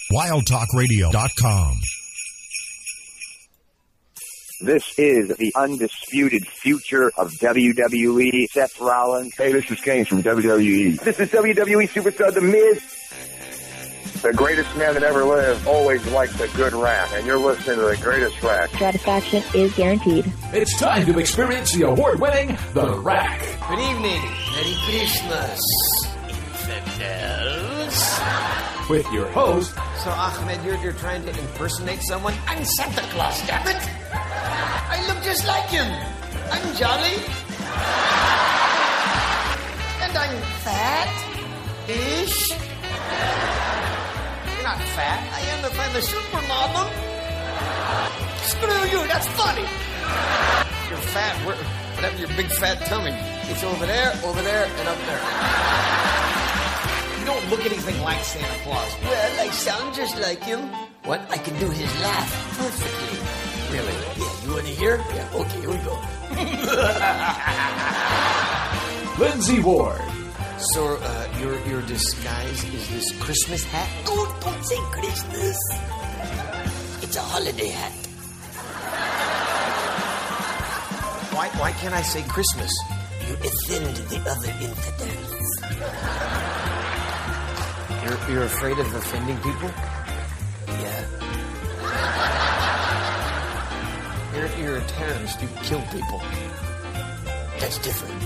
WildTalkRadio.com. This is the undisputed future of WWE. Seth Rollins. Hey, this is Kane from WWE. This is WWE Superstar The Miz. The greatest man that ever lived always liked a good rap, and you're listening to the greatest rap. Satisfaction is guaranteed. It's time to experience the award-winning The Rack. Good evening. Merry Christmas, infidels. With your host... So, Ahmed, you're trying to impersonate someone? I'm Santa Claus, damn it! I look just like him. I'm jolly. And I'm fat-ish. You're not fat. I am if I'm a supermodel. Screw you, that's funny. You're fat. Whatever your big fat tummy. It's over there, and up there. You don't look anything like Santa Claus. Well, I sound just like him. What? I can do his laugh perfectly. Really? Yeah, you want to hear? Yeah, okay, here we go. Lindsay Ward. So, your disguise is this Christmas hat? Oh, don't say Christmas. It's a holiday hat. Why can't I say Christmas? You offend the other infidels. You're afraid of offending people? Yeah. You're a terrorist. You kill people. That's different.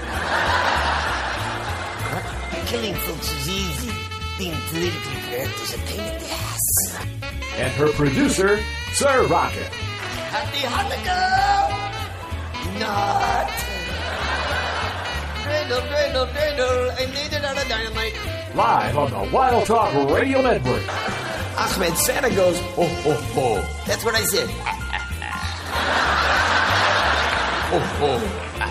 Killing folks is easy. Being politically correct is a pain in the ass. And her producer, Sir Rocket. Happy Hanukkah! Not. Dreidel, I made it out of dynamite. Live on the Wild Talk Radio Network. Ahmed, Santa goes, ho, ho, ho. That's what I said. Ho, ho.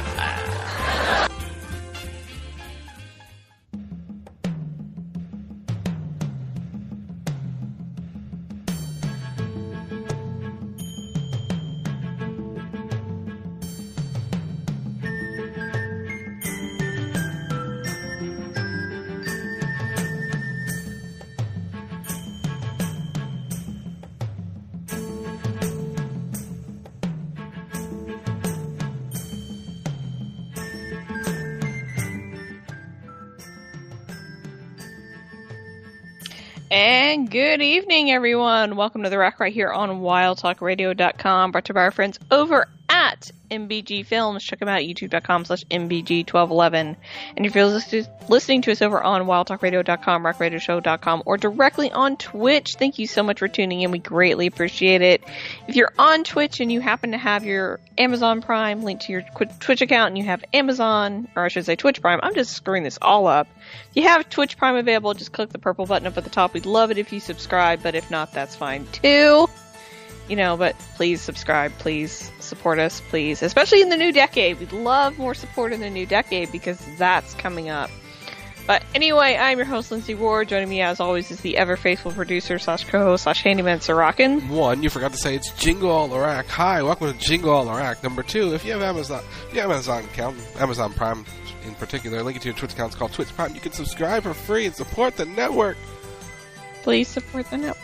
And good evening, everyone. Welcome to The Rack right here on WildTalkRadio.com, brought to you by our friends over at MBG Films. Check them out at youtube.com/MBG1211. And if you're listening to us over on WildTalkRadio.com, RackRadioShow.com, or directly on Twitch, thank you so much for tuning in. We greatly appreciate it. If you're on Twitch and you happen to have your Amazon Prime linked to your Twitch account and you have Amazon, or I should say Twitch Prime, I'm just screwing this all up. If you have Twitch Prime available, just click the purple button up at the top. We'd love it if you subscribe, but if not, that's fine too. But please subscribe, please support us, please. Especially in the new decade. We'd love more support in the new decade because that's coming up. But anyway, I'm your host, Lindsay Ward. Joining me, as always, is the ever-faithful producer / co-host / handyman, Sir Rockin'. One, you forgot to say it's Jingle All the Rack. Hi, welcome to Jingle All the Rack. Number two, if you have Amazon account, Amazon Prime in particular, link it to your Twitch account. It's called Twitch Prime. You can subscribe for free and support the network. Please support the network.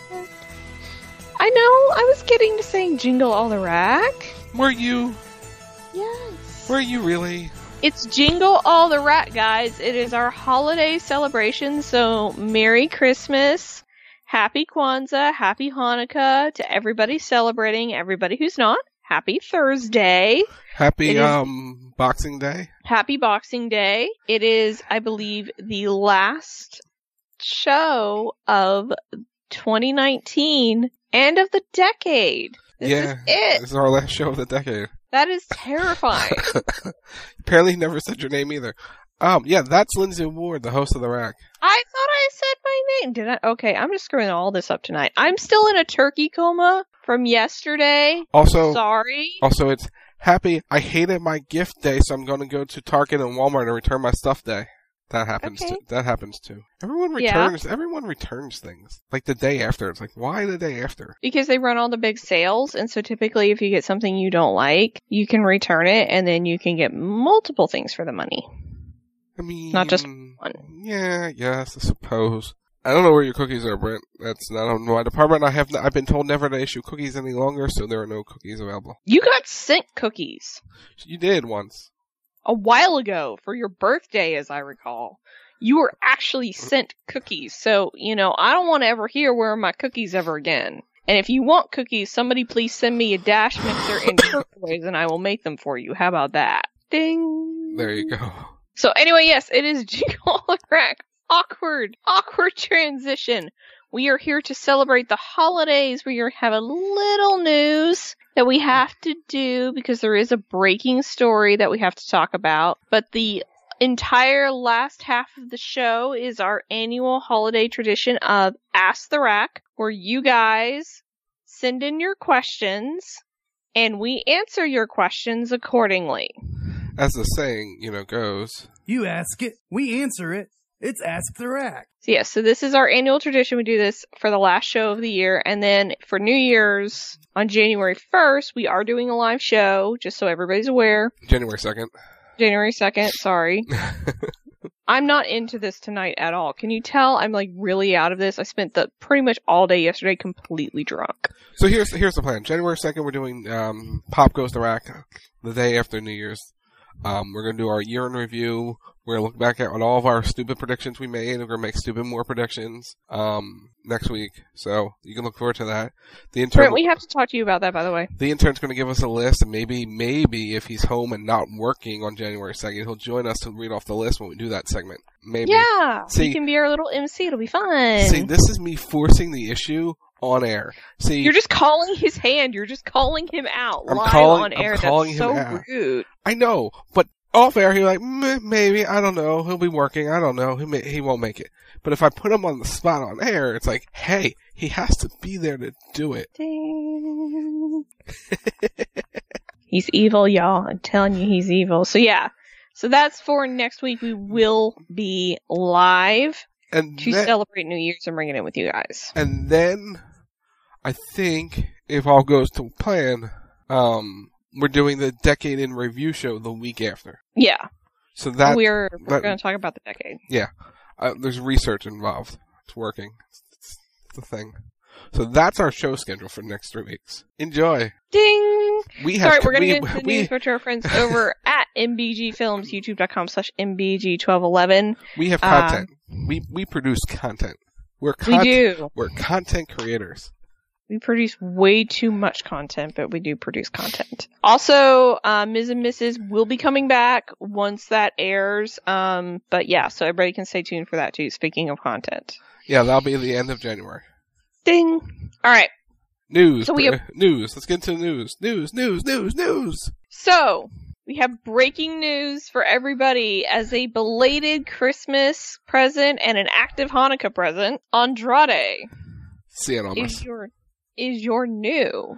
I know, I was getting to saying Jingle All the Rack. Were you? Yes. Were you really? It's Jingle All the Rack, guys. It is our holiday celebration, so Merry Christmas, Happy Kwanzaa, Happy Hanukkah to everybody celebrating, everybody who's not. Happy Thursday. Happy Boxing Day. Happy Boxing Day. It is, I believe, the last show of 2019 and of the decade. This is it. This is our last show of the decade. That is terrifying. Apparently never said your name either. That's Lindsay Ward, the host of The Rack. I thought I said my name. Did I? Okay, I'm just screwing all this up tonight. I'm still in a turkey coma from yesterday. Also, sorry. Also, it's happy I hated my gift day, so I'm going to go to Target and Walmart and return my stuff day. That happens too. That happens too. Everyone returns things. Like the day after. It's like, why the day after? Because they run all the big sales, and so typically if you get something you don't like, you can return it, and then you can get multiple things for the money. I mean... Not just one. Yeah, yes, I suppose. I don't know where your cookies are, Brent. That's not on my department. I've been told never to issue cookies any longer, so there are no cookies available. You got sent cookies. You did once. A while ago, for your birthday, as I recall. You were actually sent cookies, so, I don't want to ever hear where are my cookies ever again. And if you want cookies, somebody please send me a Dash mixer and turquoise, and I will make them for you. How about that? Ding! There you go. So anyway, yes, it is Jingle All Around. Awkward transition. We are here to celebrate the holidays. We have a little news that we have to do because there is a breaking story that we have to talk about. But the entire last half of the show is our annual holiday tradition of Ask the Rack, where you guys send in your questions and we answer your questions accordingly. As the saying, goes. You ask it, we answer it. It's Ask the Rack. So this is our annual tradition. We do this for the last show of the year. And then for New Year's, on January 1st, we are doing a live show, just so everybody's aware. January 2nd. January 2nd, sorry. I'm not into this tonight at all. Can you tell I'm really out of this? I spent pretty much all day yesterday completely drunk. So here's the plan. January 2nd, we're doing Pop Goes the Rack the day after New Year's. We're going to do our year in review. We're going to look back at all of our stupid predictions we made. We're going to make stupid more predictions next week. So you can look forward to that. Brent, we have to talk to you about that, by the way. The intern's going to give us a list, and maybe if he's home and not working on January 2nd, he'll join us to read off the list when we do that segment. Maybe. Yeah, he can be our little MC. It'll be fun. See, this is me forcing the issue on air. See, you're just calling his hand. You're just calling him out on air. That's so rude. I know, but off air, he's like, maybe, I don't know. He'll be working. I don't know. He won't make it. But if I put him on the spot on air, it's like, hey, he has to be there to do it. He's evil, y'all. I'm telling you, he's evil. So yeah. So that's for next week. We will be live to celebrate New Year's and bring it in with you guys. And then, I think, if all goes to plan, we're doing the Decade in Review show the week after. Yeah. So that we're going to talk about the decade. Yeah. There's research involved. It's working. It's the thing. So that's our show schedule for the next 3 weeks. Enjoy. Ding! We're going to get into the news to our friends over at MBG Films, youtube.com/MBG1211. We have content. We produce content. We do. We're content creators. We produce way too much content, but we do produce content. Also, Ms. and Mrs. will be coming back once that airs. But yeah, so everybody can stay tuned for that too, speaking of content. Yeah, that'll be the end of January. Ding! Alright. News. So news. Let's get into news. News. So, we have breaking news for everybody as a belated Christmas present and an active Hanukkah present. Andrade is your new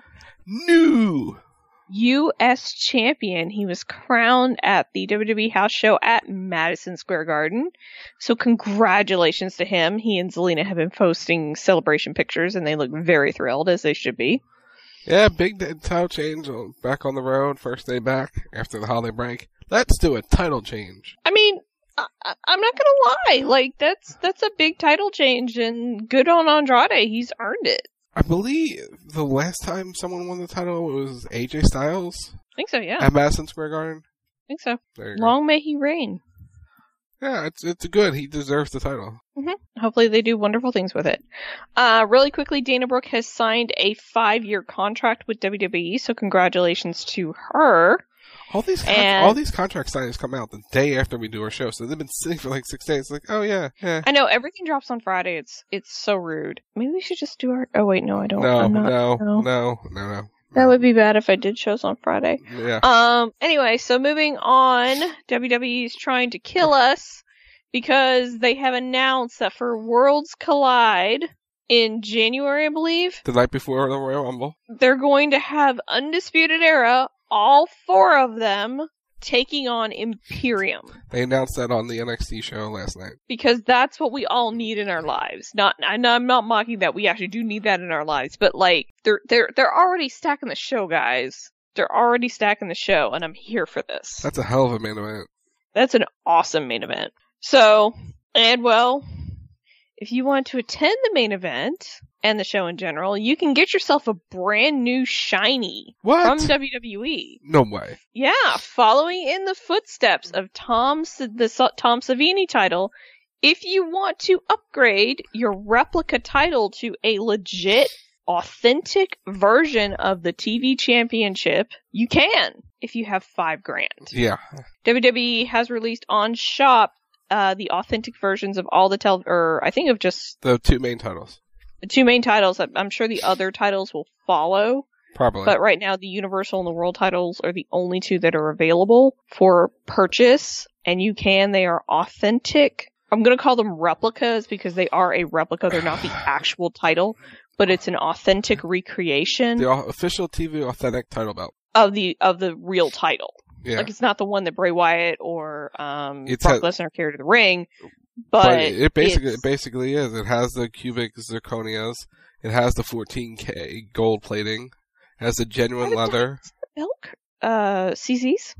U.S. champion. He was crowned at the WWE house show at Madison Square Garden. So congratulations to him. He and Zelina have been posting celebration pictures and they look very thrilled, as they should be. Yeah, big title change. Back on the road, first day back after the holiday break. Let's do a title change. I mean, I'm not gonna lie. That's a big title change and good on Andrade. He's earned it. I believe the last time someone won the title was AJ Styles. I think so, yeah. At Madison Square Garden. I think so. Long may he reign. Yeah, it's good. He deserves the title. Mm-hmm. Hopefully they do wonderful things with it. Really quickly, Dana Brooke has signed a 5-year contract with WWE, so congratulations to her. All these contract signings come out the day after we do our show, so they've been sitting for 6 days. Like, oh yeah. I know, everything drops on Friday. It's so rude. Maybe we should just do our... Oh wait, no, I don't. No. That would be bad if I did shows on Friday. Yeah. Anyway, so moving on, WWE is trying to kill us because they have announced that for Worlds Collide in January, I believe. The night before the Royal Rumble. They're going to have Undisputed Era, all 4 of them, taking on Imperium. They announced that on the NXT show last night. Because that's what we all need in our lives. I'm not mocking that. We actually do need that in our lives. But they're already stacking the show, guys. They're already stacking the show, and I'm here for this. That's a hell of a main event. That's an awesome main event. So, and well, if you want to attend the main event and the show in general, you can get yourself a brand new shiny from WWE. No way. Yeah, following in the footsteps of Tom Savini title. If you want to upgrade your replica title to a legit, authentic version of the TV championship, you can, if you have $5,000. Yeah. WWE has released on Shop the authentic versions of all the I think of just the two main titles. The two main titles. I'm sure the other titles will follow. Probably. But right now, the Universal and the World titles are the only two that are available for purchase, and they are authentic. I'm going to call them replicas because they are a replica. They're not the actual title, but it's an authentic recreation. The official TV authentic title belt. Of the real title. Yeah. Like, it's not the one that Bray Wyatt or Brock Lesnar carried to the ring, but it basically is. It has the cubic zirconias. It has the 14K gold plating. It has the genuine leather. CZs?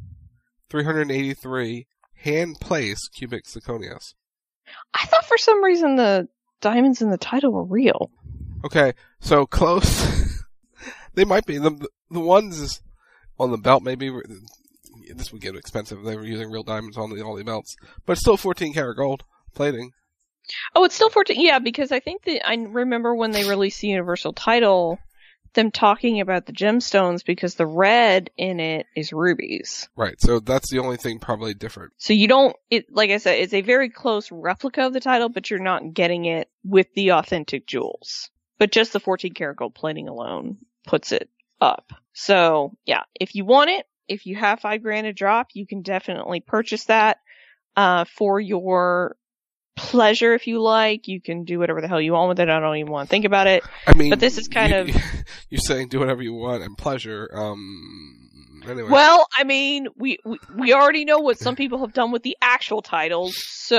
383 hand-placed cubic zirconias. I thought for some reason the diamonds in the title were real. Okay, so close. They might be. The ones on the belt, maybe, this would get expensive if they were using real diamonds on all the belts. But it's still 14 karat gold plating. Oh, it's still 14. Yeah, because I think that I remember when they released the Universal title, them talking about the gemstones because the red in it is rubies. Right, so that's the only thing probably different. So like I said, it's a very close replica of the title, but you're not getting it with the authentic jewels. But just the 14 karat gold plating alone puts it up. So, yeah, if you want it, if you have $5,000 to drop, you can definitely purchase that, for your pleasure if you like. You can do whatever the hell you want with it. I don't even want to think about it. I mean, but this is kind you're saying do whatever you want and pleasure. Anyway. Well, I mean, we already know what some people have done with the actual titles,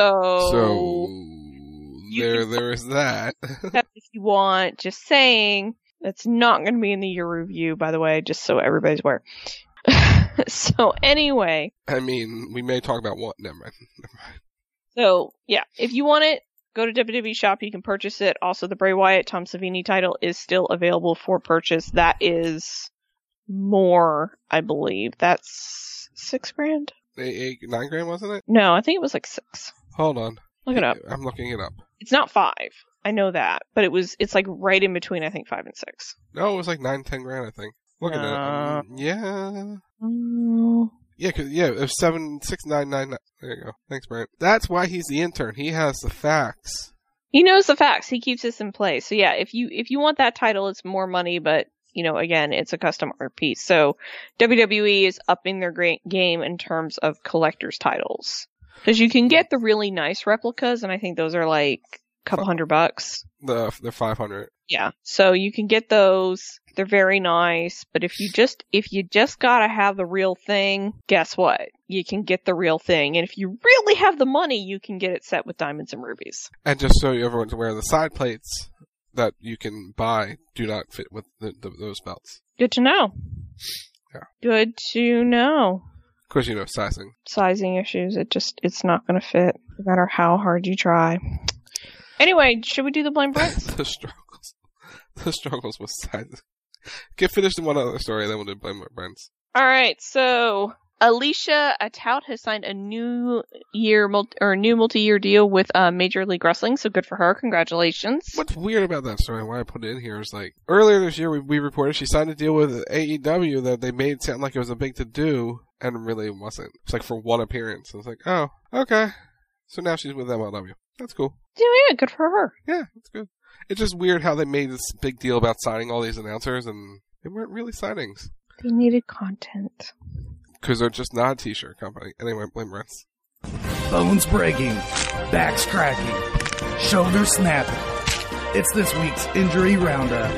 so there is that. If you want, just saying. That's not going to be in the year review, by the way, just so everybody's aware. So anyway. I mean, we may talk about what. Never mind. So, yeah, if you want it, go to WWE Shop. You can purchase it. Also, the Bray Wyatt Tom Savini title is still available for purchase. That is more, I believe. That's $6,000? $9,000, wasn't it? No, I think it was like 6. Hold on. Look it up. I'm looking it up. It's not 5. I know that, but it's like right in between, I think, 5 and 6. No, it was like $9-10,000, I think. Look at that. Yeah. Yeah, it was 7,699. There you go. Thanks, Brent. That's why he's the intern. He has the facts. He knows the facts. He keeps this in place. So yeah, if you want that title, it's more money, but again, it's a custom art piece. So WWE is upping their game in terms of collector's titles. Because you can get the really nice replicas, and I think those are like a couple $100. They're $500. Yeah. So you can get those. They're very nice. But if you just gotta have the real thing, guess what? You can get the real thing. And if you really have the money, you can get it set with diamonds and rubies. And just so everyone's aware, the side plates that you can buy do not fit with those belts. Good to know. Yeah. Good to know. Of course, sizing. Sizing issues. It's not going to fit, no matter how hard you try. Anyway, should we do the Blame Brents? The struggles with sizing. Get finished in one other story, then we'll do Blame Brents. Alright, so Alicia Atout has signed a new multi-year deal with Major League Wrestling, so good for her. Congratulations. What's weird about that story, why I put it in here, is like, earlier this year we reported she signed a deal with AEW that they made sound like it was a big to-do, and really it wasn't. It's like for one appearance. I was like, oh, okay. So now she's with MLW. That's cool. Yeah, good for her. Yeah, that's good. It's just weird how they made this big deal about signing all these announcers, and they weren't really signings. They needed content. Because they're just not a t-shirt company. Anyway, Blame Brents. Bones breaking, backs cracking, shoulders snapping. It's this week's injury roundup.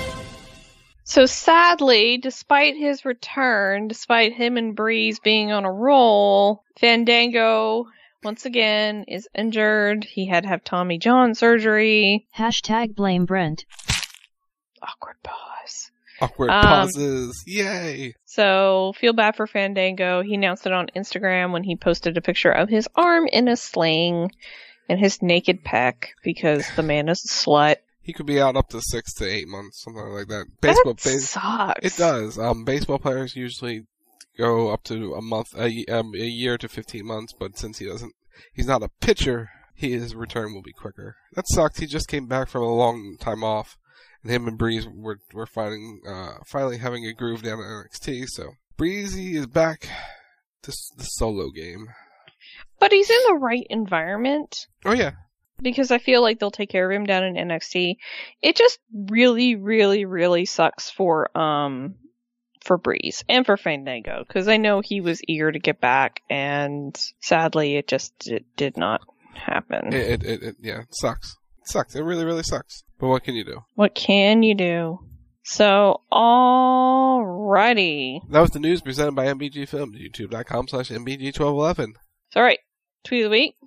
So sadly, despite his return, despite him and Breeze being on a roll, Fandango, once again, is injured. He had to have Tommy John surgery. #blame Brent. Awkward pause. Awkward pauses. Yay. So, feel bad for Fandango. He announced it on Instagram when he posted a picture of his arm in a sling. And his naked peck, because the man is a slut. He could be out up to 6 to 8 months, something like that. That sucks. It does. Baseball players usually go up to a year to 15 months, but since he's not a pitcher, his return will be quicker. That sucks. He just came back from a long time off, and him and Breeze were finally having a groove down at NXT. So Breezy is back to the solo game. But he's in the right environment. Oh yeah. Because I feel like they'll take care of him down in NXT. It just really, really, really sucks for Breeze and for Fandango, because I know he was eager to get back, and sadly, it did not happen. It sucks. It sucks. It really, really sucks. But what can you do? What can you do? So, alrighty. That was the news presented by MBG Films, youtube.com/MBG1211. So, alright. Tweet of the week.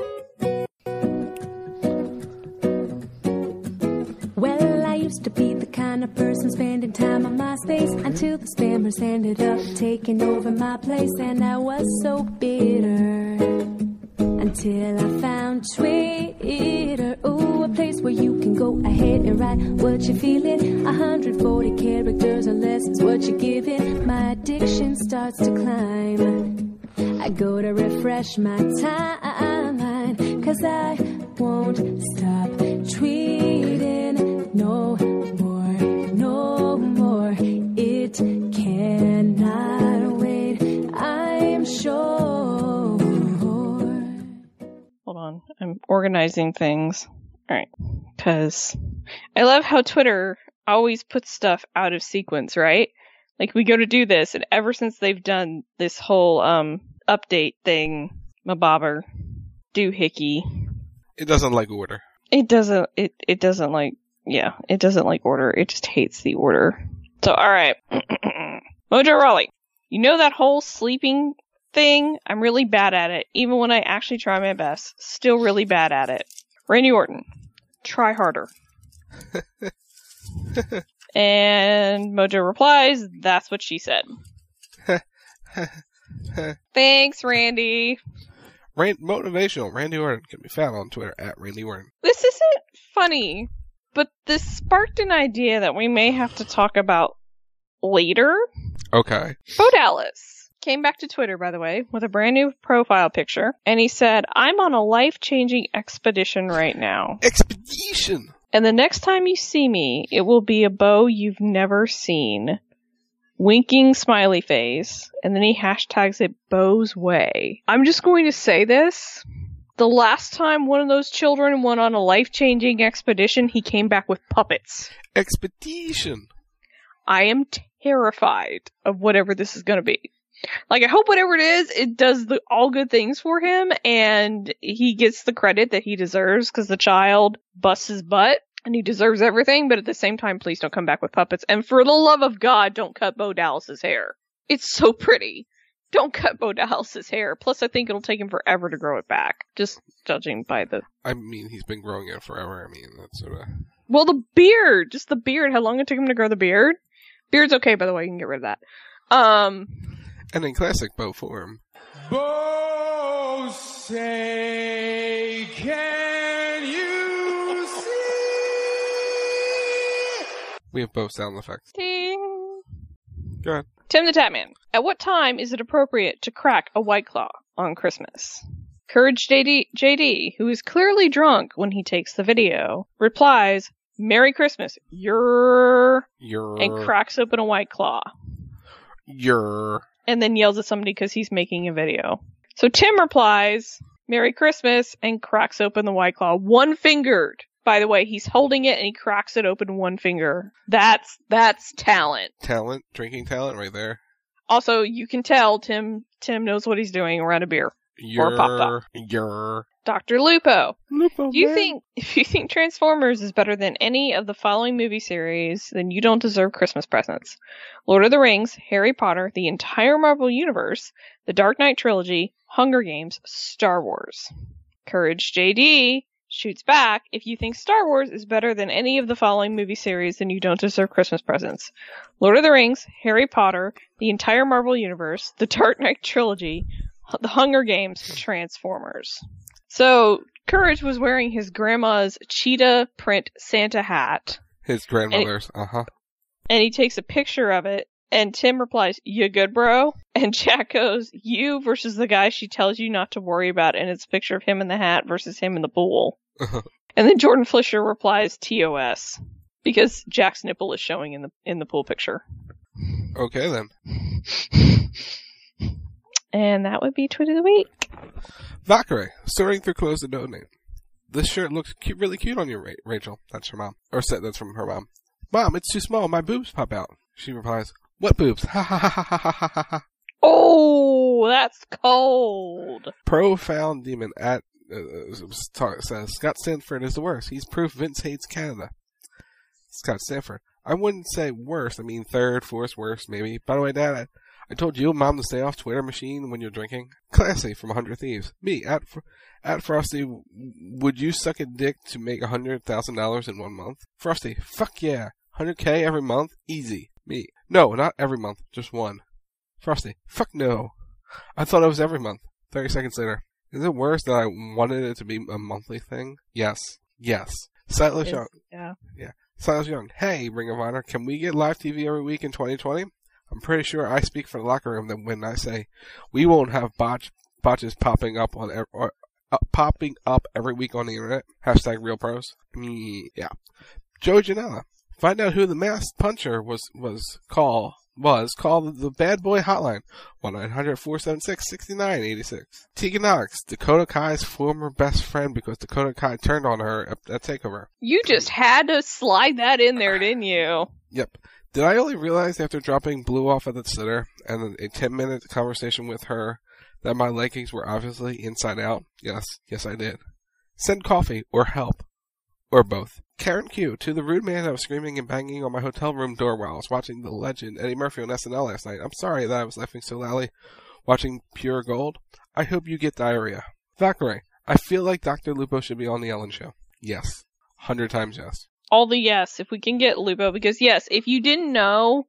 Well, I used to be the kind of person spending time on MySpace until the spammers ended up taking over my place, and I was so bitter until I found Twitter. Oh, a place where you can go ahead and write what you're feeling. 140 characters or less is what you're giving. My addiction starts to climb. I go to refresh my timeline, 'cause I won't stop tweeting no more. It cannot wait, I'm sure. Hold on, I'm organizing things. Alright, because I love how Twitter always puts stuff out of sequence, right? Like, we go to do this, and ever since they've done this whole update thing, Mabobber, doohickey. It doesn't like order. It doesn't like order. It just hates the order. So, alright. Mojo Rawley, you know that whole sleeping thing? I'm really bad at it, even when I actually try my best. Still really bad at it. Randy Orton, try harder. And Mojo replies, that's what she said. Thanks, Randy. Motivational Randy Orton can be found on Twitter at Randy Orton. This isn't funny, but this sparked an idea that we may have to talk about later. Okay. Bo Dallas came back to Twitter, by the way, with a brand new profile picture, and he said, I'm on a life-changing expedition right now. Expedition! And the next time you see me, it will be a Bo you've never seen. Winking smiley face. And then he hashtags it Bo's Way. I'm just going to say this. The last time one of those children went on a life-changing expedition, he came back with puppets. Expedition! I am terrified of whatever this is going to be. Like, I hope whatever it is, it does all good things for him, and he gets the credit that he deserves, because the child busts his butt, and he deserves everything, but at the same time, please don't come back with puppets. And for the love of God, don't cut Bo Dallas's hair. It's so pretty. Don't cut Bo Dallas's hair. Plus, I think it'll take him forever to grow it back. Just judging by the... I mean, he's been growing it forever. I mean, that's sort of... Well, the beard! Just the beard. How long it took him to grow the beard? Beard's okay, by the way. You can get rid of that. And in classic Bo form. Bo say, can you see? We have Bo sound effects. Ding. Go ahead. Tim the Tatman. At what time is it appropriate to crack a White Claw on Christmas? Courage JD, who is clearly drunk when he takes the video, replies, Merry Christmas, and cracks open a White Claw. And then yells at somebody because he's making a video. So Tim replies, Merry Christmas, and cracks open the White Claw. One-fingered. By the way, he's holding it and he cracks it open one finger. That's talent. Drinking talent right there. Also, you can tell Tim knows what he's doing around a beer. Or a pop-top. Dr. Lupo. If you think Transformers is better than any of the following movie series, then you don't deserve Christmas presents. Lord of the Rings, Harry Potter, the entire Marvel Universe, the Dark Knight trilogy, Hunger Games, Star Wars. Courage JD shoots back, if you think Star Wars is better than any of the following movie series, then you don't deserve Christmas presents. Lord of the Rings, Harry Potter, the entire Marvel Universe, the Dark Knight trilogy, the Hunger Games, Transformers. So, Courage was wearing his grandma's cheetah print Santa hat. His grandmother's, And he takes a picture of it, and Tim replies, "You good, bro?" And Jack goes, "You versus the guy she tells you not to worry about," and it's a picture of him in the hat versus him in the pool. And then Jordan Fisher replies, "TOS," because Jack's nipple is showing in the pool picture. Okay, then. And that would be Tweet of the Week. Valkyrie, sorting through clothes to donate. This shirt looks really cute on you, Rachel. That's her mom. Or that's from her mom. Mom, it's too small. My boobs pop out. She replies, "What boobs? Ha ha ha ha ha ha ha." Oh, that's cold. Profound Demon at says, Scott Stanford is the worst. He's proof Vince hates Canada. Scott Stanford. I wouldn't say worst. I mean third, fourth worst, maybe. By the way, Dad, I told you, Mom, to stay off Twitter machine when you're drinking. Classy from 100 Thieves. Me, at Frosty, would you suck a dick to make $100,000 in 1 month? Frosty, fuck yeah. 100K every month? Easy. Me, no, not every month, just one. Frosty, fuck no. I thought it was every month. 30 seconds later. Is it worse that I wanted it to be a monthly thing? Yes. Silas Young. Yeah. Silas Young. Hey, Ring of Honor, can we get live TV every week in 2020? I'm pretty sure I speak for the locker room that when I say we won't have botches popping up every week on the internet. Hashtag Real Pros. Yeah. Joe Janela. Find out who the masked puncher was called the Bad Boy Hotline. 1-900-476-6986. Tegan Knox, Dakota Kai's former best friend because Dakota Kai turned on her at TakeOver. You just had to slide that in there, didn't you? Yep. Did I only realize after dropping Blue off at the sitter and a 10-minute conversation with her that my leggings were obviously inside out? Yes, I did. Send coffee or help. Or both. Karen Q, to the rude man that was screaming and banging on my hotel room door while I was watching the legend Eddie Murphy on SNL last night. I'm sorry that I was laughing so loudly watching Pure Gold. I hope you get diarrhea. Valkyrie, I feel like Dr. Lupo should be on the Ellen Show. Yes. 100 times yes. All the yes, if we can get Lupo, because yes, if you didn't know,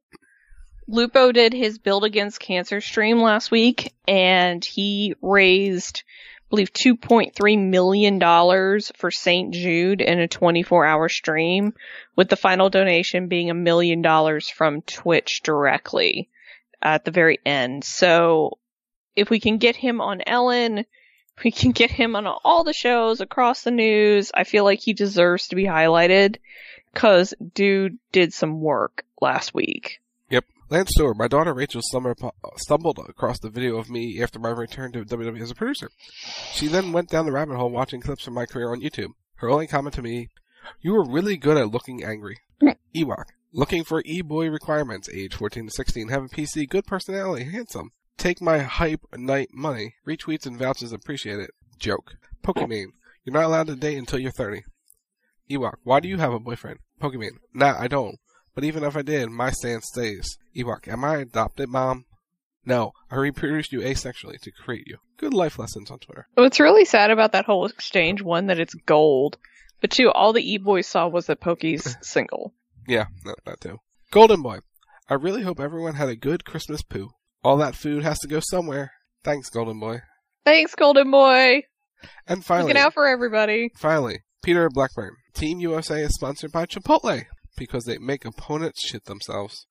Lupo did his Build Against Cancer stream last week, and he raised, I believe, $2.3 million for St. Jude in a 24-hour stream, with the final donation being $1 million from Twitch directly at the very end. So if we can get him on Ellen, we can get him on all the shows across the news. I feel like he deserves to be highlighted because dude did some work last week. Yep. Lance Stewart, my daughter Rachel stumbled across the video of me after my return to WWE as a producer. She then went down the rabbit hole watching clips from my career on YouTube. Her only comment to me, "You were really good at looking angry." Ewok, looking for e-boy requirements, age 14 to 16, have a PC, good personality, handsome. Take my hype night money. Retweets and vouchers, appreciate it. Joke. Pokemon, you're not allowed to date until you're 30. Ewok, why do you have a boyfriend? Pokemon, nah, I don't. But even if I did, my stance stays. Ewok, am I adopted, Mom? No, I reproduced you asexually to create you. Good life lessons on Twitter. What's really sad about that whole exchange, one, that it's gold, but two, all the e-boys saw was that Pokey's single. Yeah, that too. Golden Boy, I really hope everyone had a good Christmas poo. All that food has to go somewhere. Thanks, Golden Boy. Thanks, Golden Boy. And finally, looking out for everybody. Finally, Peter Blackburn. Team USA is sponsored by Chipotle because they make opponents shit themselves.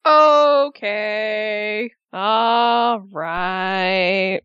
Okay. All right.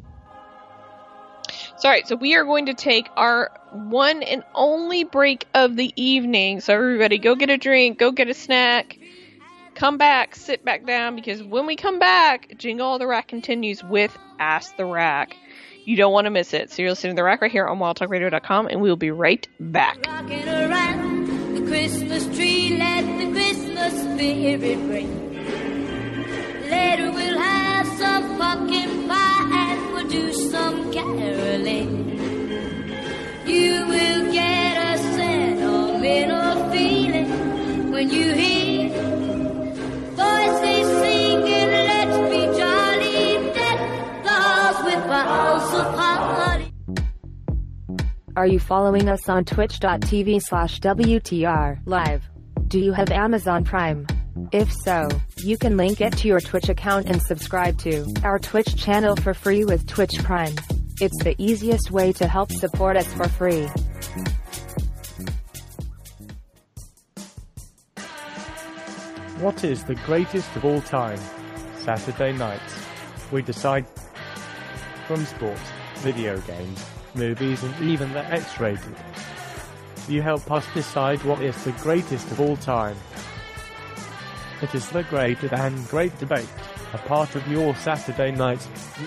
Sorry, so we are going to take our one and only break of the evening. So everybody, go get a drink, go get a snack. Come back, sit back down, because when we come back, Jingle All the Rack continues with Ask the Rack. You don't want to miss it. So you're listening to The Rack right here on WildTalkRadio.com, and we'll be right back. Rocking around the Christmas tree, let the Christmas spirit ring. Later we'll have some pumpkin pie and we'll do some caroling. You will get a sentimental feeling when you hear voices singing, let's be jolly, deck the halls with boughs of holly. Are you following us on twitch.tv/WTR live? Do you have Amazon Prime? If so, you can link it to your Twitch account and subscribe to our Twitch channel for free with Twitch Prime. It's the easiest way to help support us for free. What is the greatest of all time? Saturday nights. We decide from sports, video games, movies, and even the X-rated. You help us decide what is the greatest of all time. It is the great and great debate, a part of your Saturday night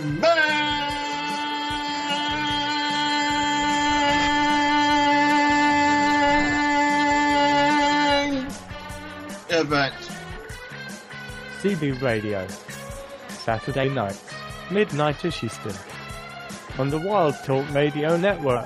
event. CB Radio, Saturday nights, midnight-ish Eastern, on the Wild Talk Radio Network.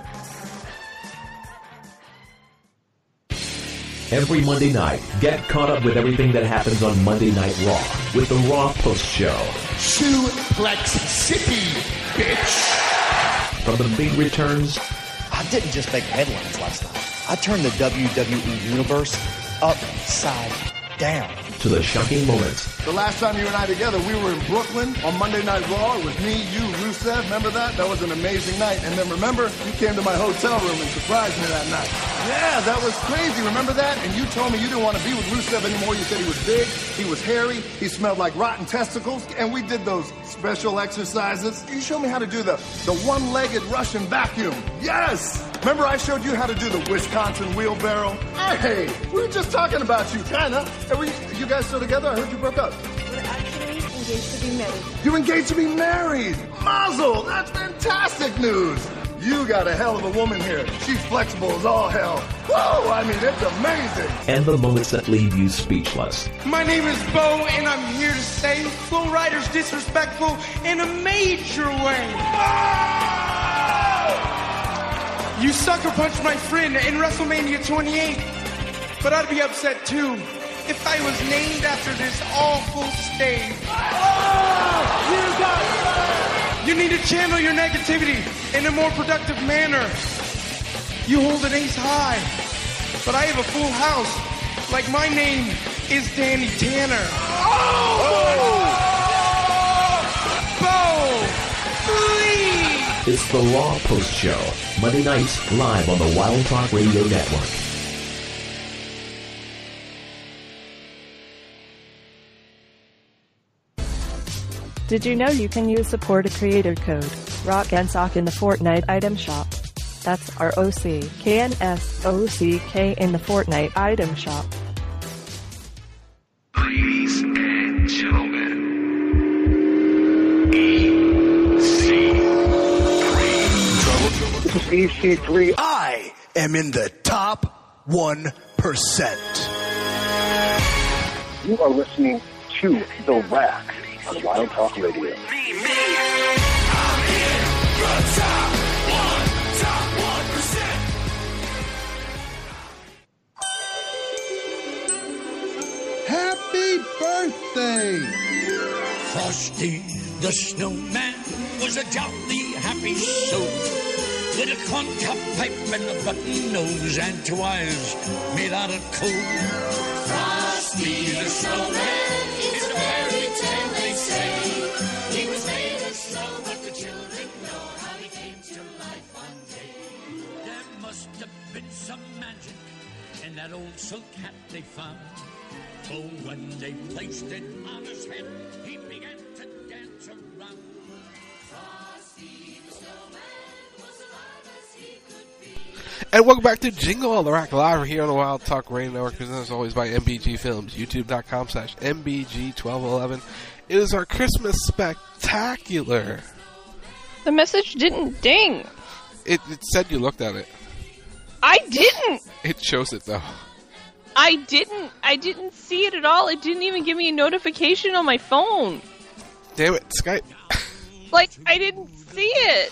Every Monday night, get caught up with everything that happens on Monday Night Raw with the Raw Post Show. Suplex City, bitch! From the big returns... I didn't just make headlines last night. I turned the WWE Universe upside down. To the shocking moments. The last time you and I together, we were in Brooklyn on Monday Night Raw. It was me, you, Rusev. Remember that? That was an amazing night. And then remember, you came to my hotel room and surprised me that night. Yeah, that was crazy. Remember that? And you told me you didn't want to be with Rusev anymore. You said he was big, he was hairy, he smelled like rotten testicles. And we did those special exercises. You showed me how to do the one-legged Russian vacuum. Yes! Remember I showed you how to do the Wisconsin wheelbarrow? Hey, we were just talking about you, kinda. You guys still together? I heard you broke up. We're actually engaged to be married. You're engaged to be married? Mazel! That's fantastic news! You got a hell of a woman here. She's flexible as all hell. Whoa! I mean, it's amazing! And the moments that leave you speechless. My name is Bo, and I'm here to say Flow Rider's disrespectful in a major way. You sucker punched my friend in WrestleMania 28, but I'd be upset too if I was named after this awful stage. Oh, you got it! You need to channel your negativity in a more productive manner. You hold an ace high, but I have a full house. Like my name is Danny Tanner. Oh! Bo! Please! It's the Raw Post Show, Monday nights live on the Wild Talk Radio Network. Did you know you can use support a creator code, Rock and Sock, in the Fortnite item shop? That's ROCKNSOCK in the Fortnite item shop. Ladies and gentlemen, EC3. I am in the top 1%. You are listening to The Rack on Wild Talk Radio. Happy birthday! Frosty the Snowman was a jolly happy soul, with a corncob pipe and a button nose and two eyes made out of coal. Frosty the Snowman is a fairy tale, they say. He was made of snow, but the children know how he came to life one day. There must have been some magic in that old silk hat they found. Oh, when they placed it on his head, he began to dance around. Frosty the Snowman was alive as he could be. And welcome back to Jingle All the Rack live here on the Wild Talk Radio Network, presented as always by MBG Films, youtube.com/MBG1211. It is our Christmas spectacular. The message didn't ding. It said you looked at it. I didn't. It shows it though. I didn't see it at all. It didn't even give me a notification on my phone. Damn it, Skype. Like, I didn't see it.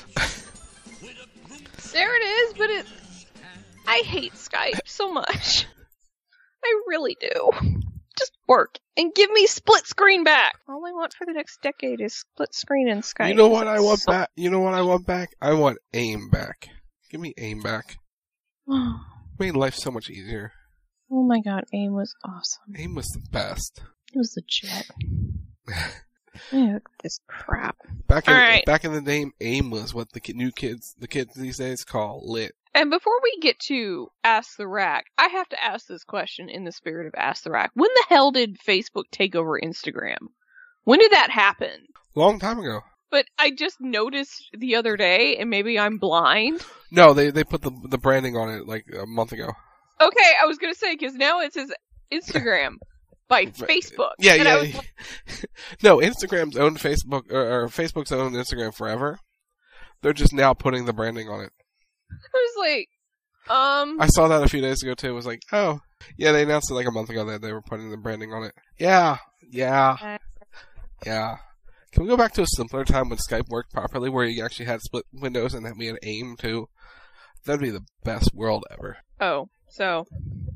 There it is, but I hate Skype so much. I really do. Just work and give me split screen back. All I want for the next decade is split screen and Skype. You know what I want back? You know what I want back? I want AIM back. Give me AIM back. Made life so much easier. Oh my god, AIM was awesome. AIM was the best. It was legit. Look at this crap. Back in the day, AIM was what the kids these days call lit. And before we get to Ask the Rack, I have to ask this question in the spirit of Ask the Rack. When the hell did Facebook take over Instagram? When did that happen? Long time ago. But I just noticed the other day, and maybe I'm blind. No, they put the branding on it like a month ago. Okay, I was going to say, because now it says Instagram by Facebook. Yeah, and yeah. No, Instagram's owned Facebook, or Facebook's owned Instagram forever. They're just now putting the branding on it. I was like, I saw that a few days ago too. It was like, oh, yeah, they announced it like a month ago that they were putting the branding on it. Yeah. Can we go back to a simpler time when Skype worked properly, where you actually had split windows and that we had AIM too? That'd be the best world ever. Oh, so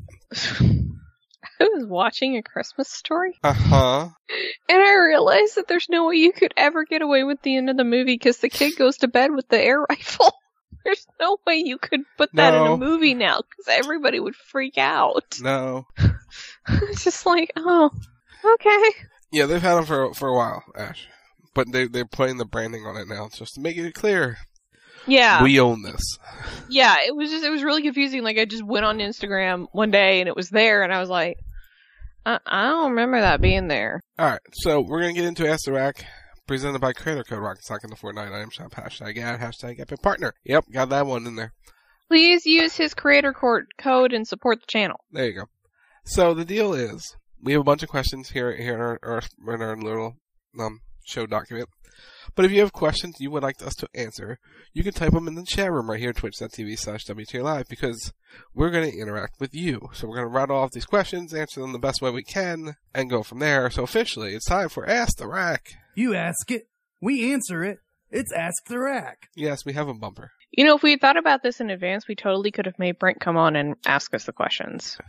I was watching A Christmas Story. Uh-huh. And I realized that there's no way you could ever get away with the end of the movie because the kid goes to bed with the air rifle. There's no way you could put that in a movie now because everybody would freak out. No. It's just like, oh, okay. Yeah, they've had them for a while, Ash. But they're putting the branding on it now just to make it clear. Yeah. We own this. Yeah, it was really confusing. Like, I just went on Instagram one day and it was there and I was like, I don't remember that being there. Alright, so we're going to get into Ask the Rack, presented by Creator Code Rocket Sock in the Fortnite item shop. Hashtag ad, hashtag epic partner. Yep, got that one in there. Please use his creator code and support the channel. There you go. So the deal is, we have a bunch of questions here in our little show document. But if you have questions you would like us to answer, you can type them in the chat room right here at twitch.tv/WTLive, because we're going to interact with you. So we're going to rattle off these questions, answer them the best way we can, and go from there. So officially, it's time for Ask the Rack. You ask it, we answer it. It's Ask the Rack. Yes, we have a bumper. You know, if we had thought about this in advance, we totally could have made Brent come on and ask us the questions.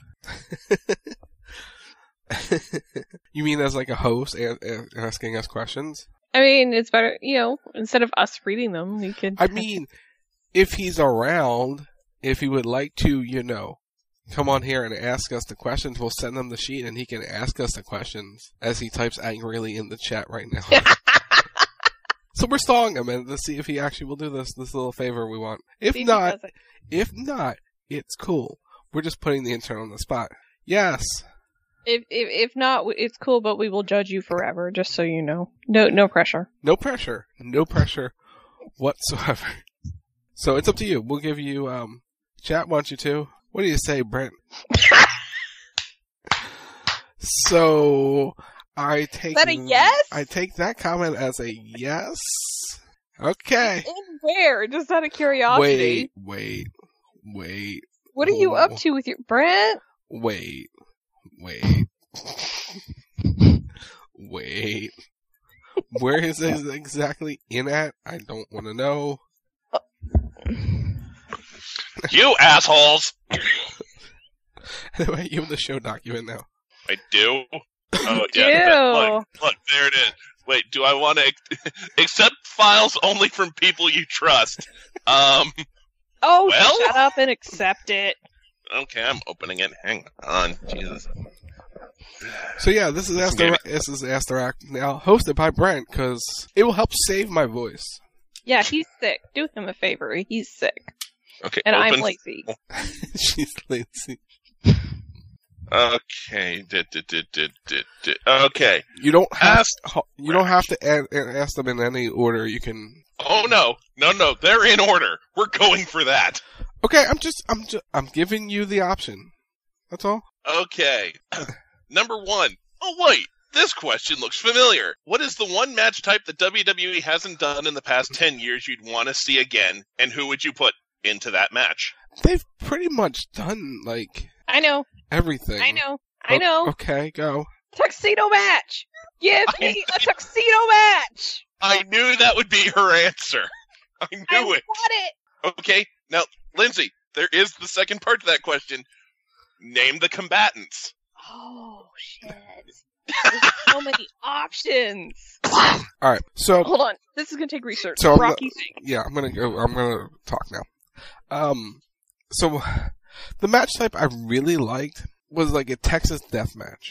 You mean as like a host asking us questions? I mean, it's better, instead of us reading them, we could... I mean, if he's around, if he would like to, come on here and ask us the questions, we'll send him the sheet and he can ask us the questions as he types angrily in the chat right now. So we're stalling him and to see if he actually will do this little favor we want. If not, it's cool. We're just putting the intern on the spot. Yes. If not, it's cool, but we will judge you forever, just so you know. No pressure. No pressure. No pressure whatsoever. So it's up to you. We'll give you, chat wants you to. What do you say, Brent? So, I take... Is that a yes? I take that comment as a yes. Okay. In where? Just out of curiosity. Wait. What are you up to with your... Brent? Wait. Where is it exactly in at? I don't want to know. You assholes! Anyway, you have the show document now. I do? Oh, yeah. Look, there it is. Wait, do I want to accept files only from people you trust? Shut up and accept it. Okay, I'm opening it. Hang on. Jesus. So yeah, this is Ask the Rack now, hosted by Brent, because it will help save my voice. Yeah, he's sick. Do him a favor. He's sick. Okay, and I'm lazy. She's lazy. Okay. Okay. You don't have to ask them in any order. You can. Oh no! They're in order. We're going for that. Okay, I'm giving you the option. That's all. Okay. Number 1. Oh wait, this question looks familiar. What is the one match type that WWE hasn't done in the past 10 years you'd want to see again, and who would you put into that match? They've pretty much done, I know. Everything. I know. Okay, go. Tuxedo match! Give me a tuxedo match! I knew that would be her answer. I knew it. Got it! Okay, now, Lindsay, there is the second part to that question. Name the combatants. Oh, shit. There's so many options. Alright, so... Hold on. This is going to take research. So Rocky Singh. Yeah, I'm going to talk now. So, the match type I really liked was like a Texas death match.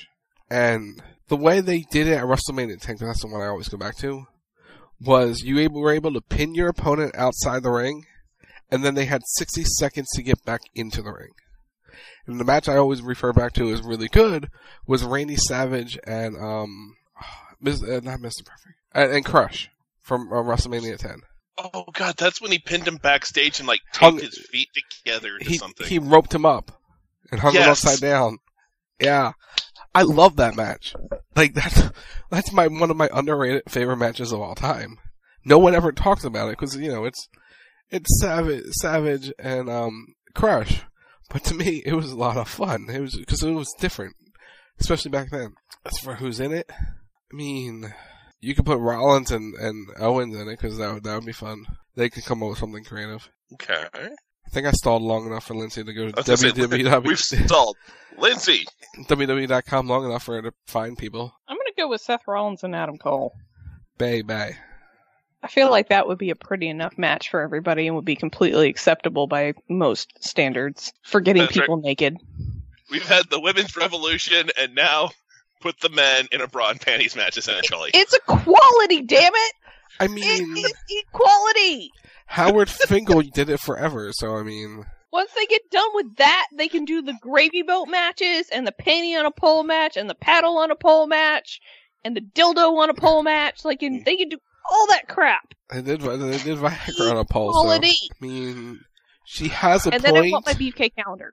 And the way they did it at WrestleMania 10, 'cause that's the one I always go back to, was were able to pin your opponent outside the ring, and then they had 60 seconds to get back into the ring. And the match I always refer back to as really good was Randy Savage and not Mr. Perfect and Crush from WrestleMania 10. Oh God, that's when he pinned him backstage and like taped his feet together to something. He roped him up and hung him upside down. Yeah, I love that match. Like that's one of my underrated favorite matches of all time. No one ever talks about it because it's Savage and Crush. But to me, it was a lot of fun. It was because it was different, especially back then. As for who's in it, I mean, you could put Rollins and Owens in it because that would be fun. They could come up with something creative. Okay. I think I stalled long enough for Lindsay to go to www. We've stalled. Lindsay. www.com long enough for her to find people. I'm going to go with Seth Rollins and Adam Cole. Bay. I feel like that would be a pretty enough match for everybody and would be completely acceptable by most standards for getting people naked. We've had the women's revolution and now put the men in a bra and panties match, essentially. It's equality, damn it! I mean... It's equality! Howard Finkel did it forever, so I mean... Once they get done with that, they can do the gravy boat matches, and the panty on a pole match, and the paddle on a pole match, and the dildo on a pole match. They can do all that crap. They did Viagra on a pole, Equality. so... I mean, she has a point. And then I want my BK calendar.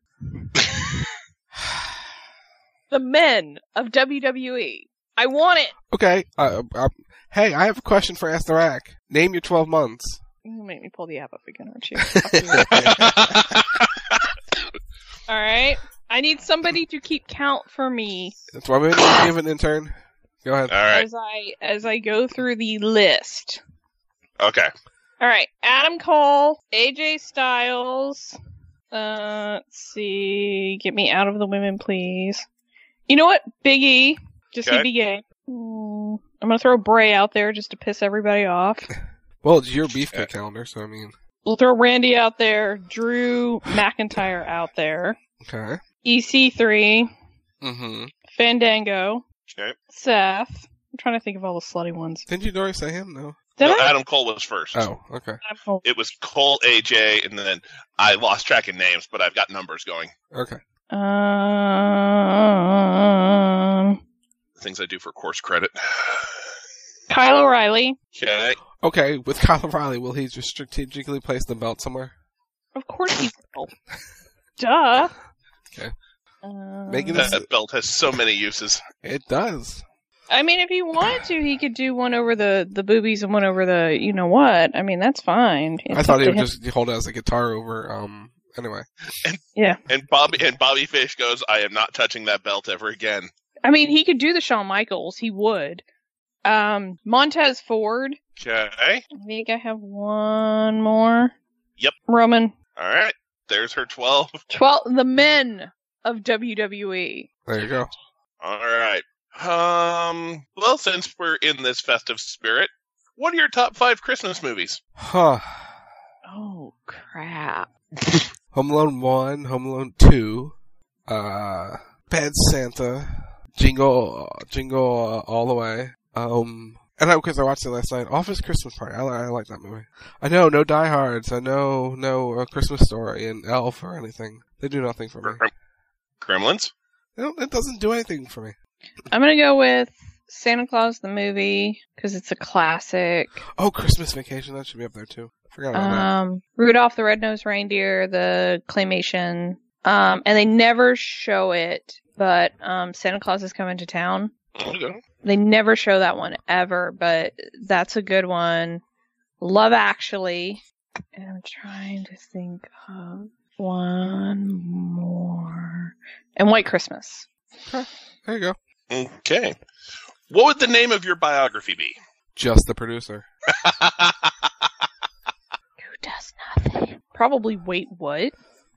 The men of WWE. I want it. Okay. Hey, I have a question for Ask the Rack. Name your 12 months. You'll make me pull the app up again, aren't you? Alright. I need somebody to keep count for me. That's why we have an intern. Go ahead. All right. As I go through the list. Okay. Alright. Adam Cole, AJ Styles. Let's see. Get me out of the women, please. You know what? Big E. Just say Big E. I'm gonna throw Bray out there just to piss everybody off. Well, it's your beefcake calendar, so I mean... We'll throw Randy out there, Drew McIntyre out there. Okay. EC3. Mm-hmm. Fandango. Okay. Seth. I'm trying to think of all the slutty ones. Didn't you already say him? No. Adam Cole was first. Oh, okay. It was Cole, AJ, and then I lost track of names, but I've got numbers going. Okay. Things I do for course credit. Kyle O'Reilly. Okay. Okay, with Kyle O'Reilly, will he just strategically place the belt somewhere? Of course he will. Duh. Okay. That belt has so many uses. It does. I mean, if he wanted to, he could do one over the boobies and one over the you know what. I mean, that's fine. I thought he would just hold it as a guitar over. Anyway. Yeah. And Bobby Fish goes, I am not touching that belt ever again. I mean, he could do the Shawn Michaels. He would. Montez Ford. Okay. I think I have one more. Yep. Roman. All right. There's her 12. 12. The men of WWE. There you go. All right. Well, since we're in this festive spirit, what are your top 5 Christmas movies? Huh. Oh, crap. Home Alone 1, Home Alone 2, Bad Santa, Jingle All the Way, and because I watched it last night, Office Christmas Party. I like that movie. I know, no Die Hards. I know, no A Christmas Story and Elf or anything. They do nothing for me. Gremlins? It doesn't do anything for me. I'm gonna go with Santa Claus the movie, because it's a classic. Oh, Christmas Vacation, that should be up there too. Forgot about that. Rudolph the Red-Nosed Reindeer, the claymation. And they never show it, but Santa Claus is Coming to Town. Okay. They never show that one ever, but that's a good one. Love Actually. And I'm trying to think of one more. And White Christmas. There you go. Okay. What would the name of your biography be? Just the Producer. Who does nothing? Probably Wait What?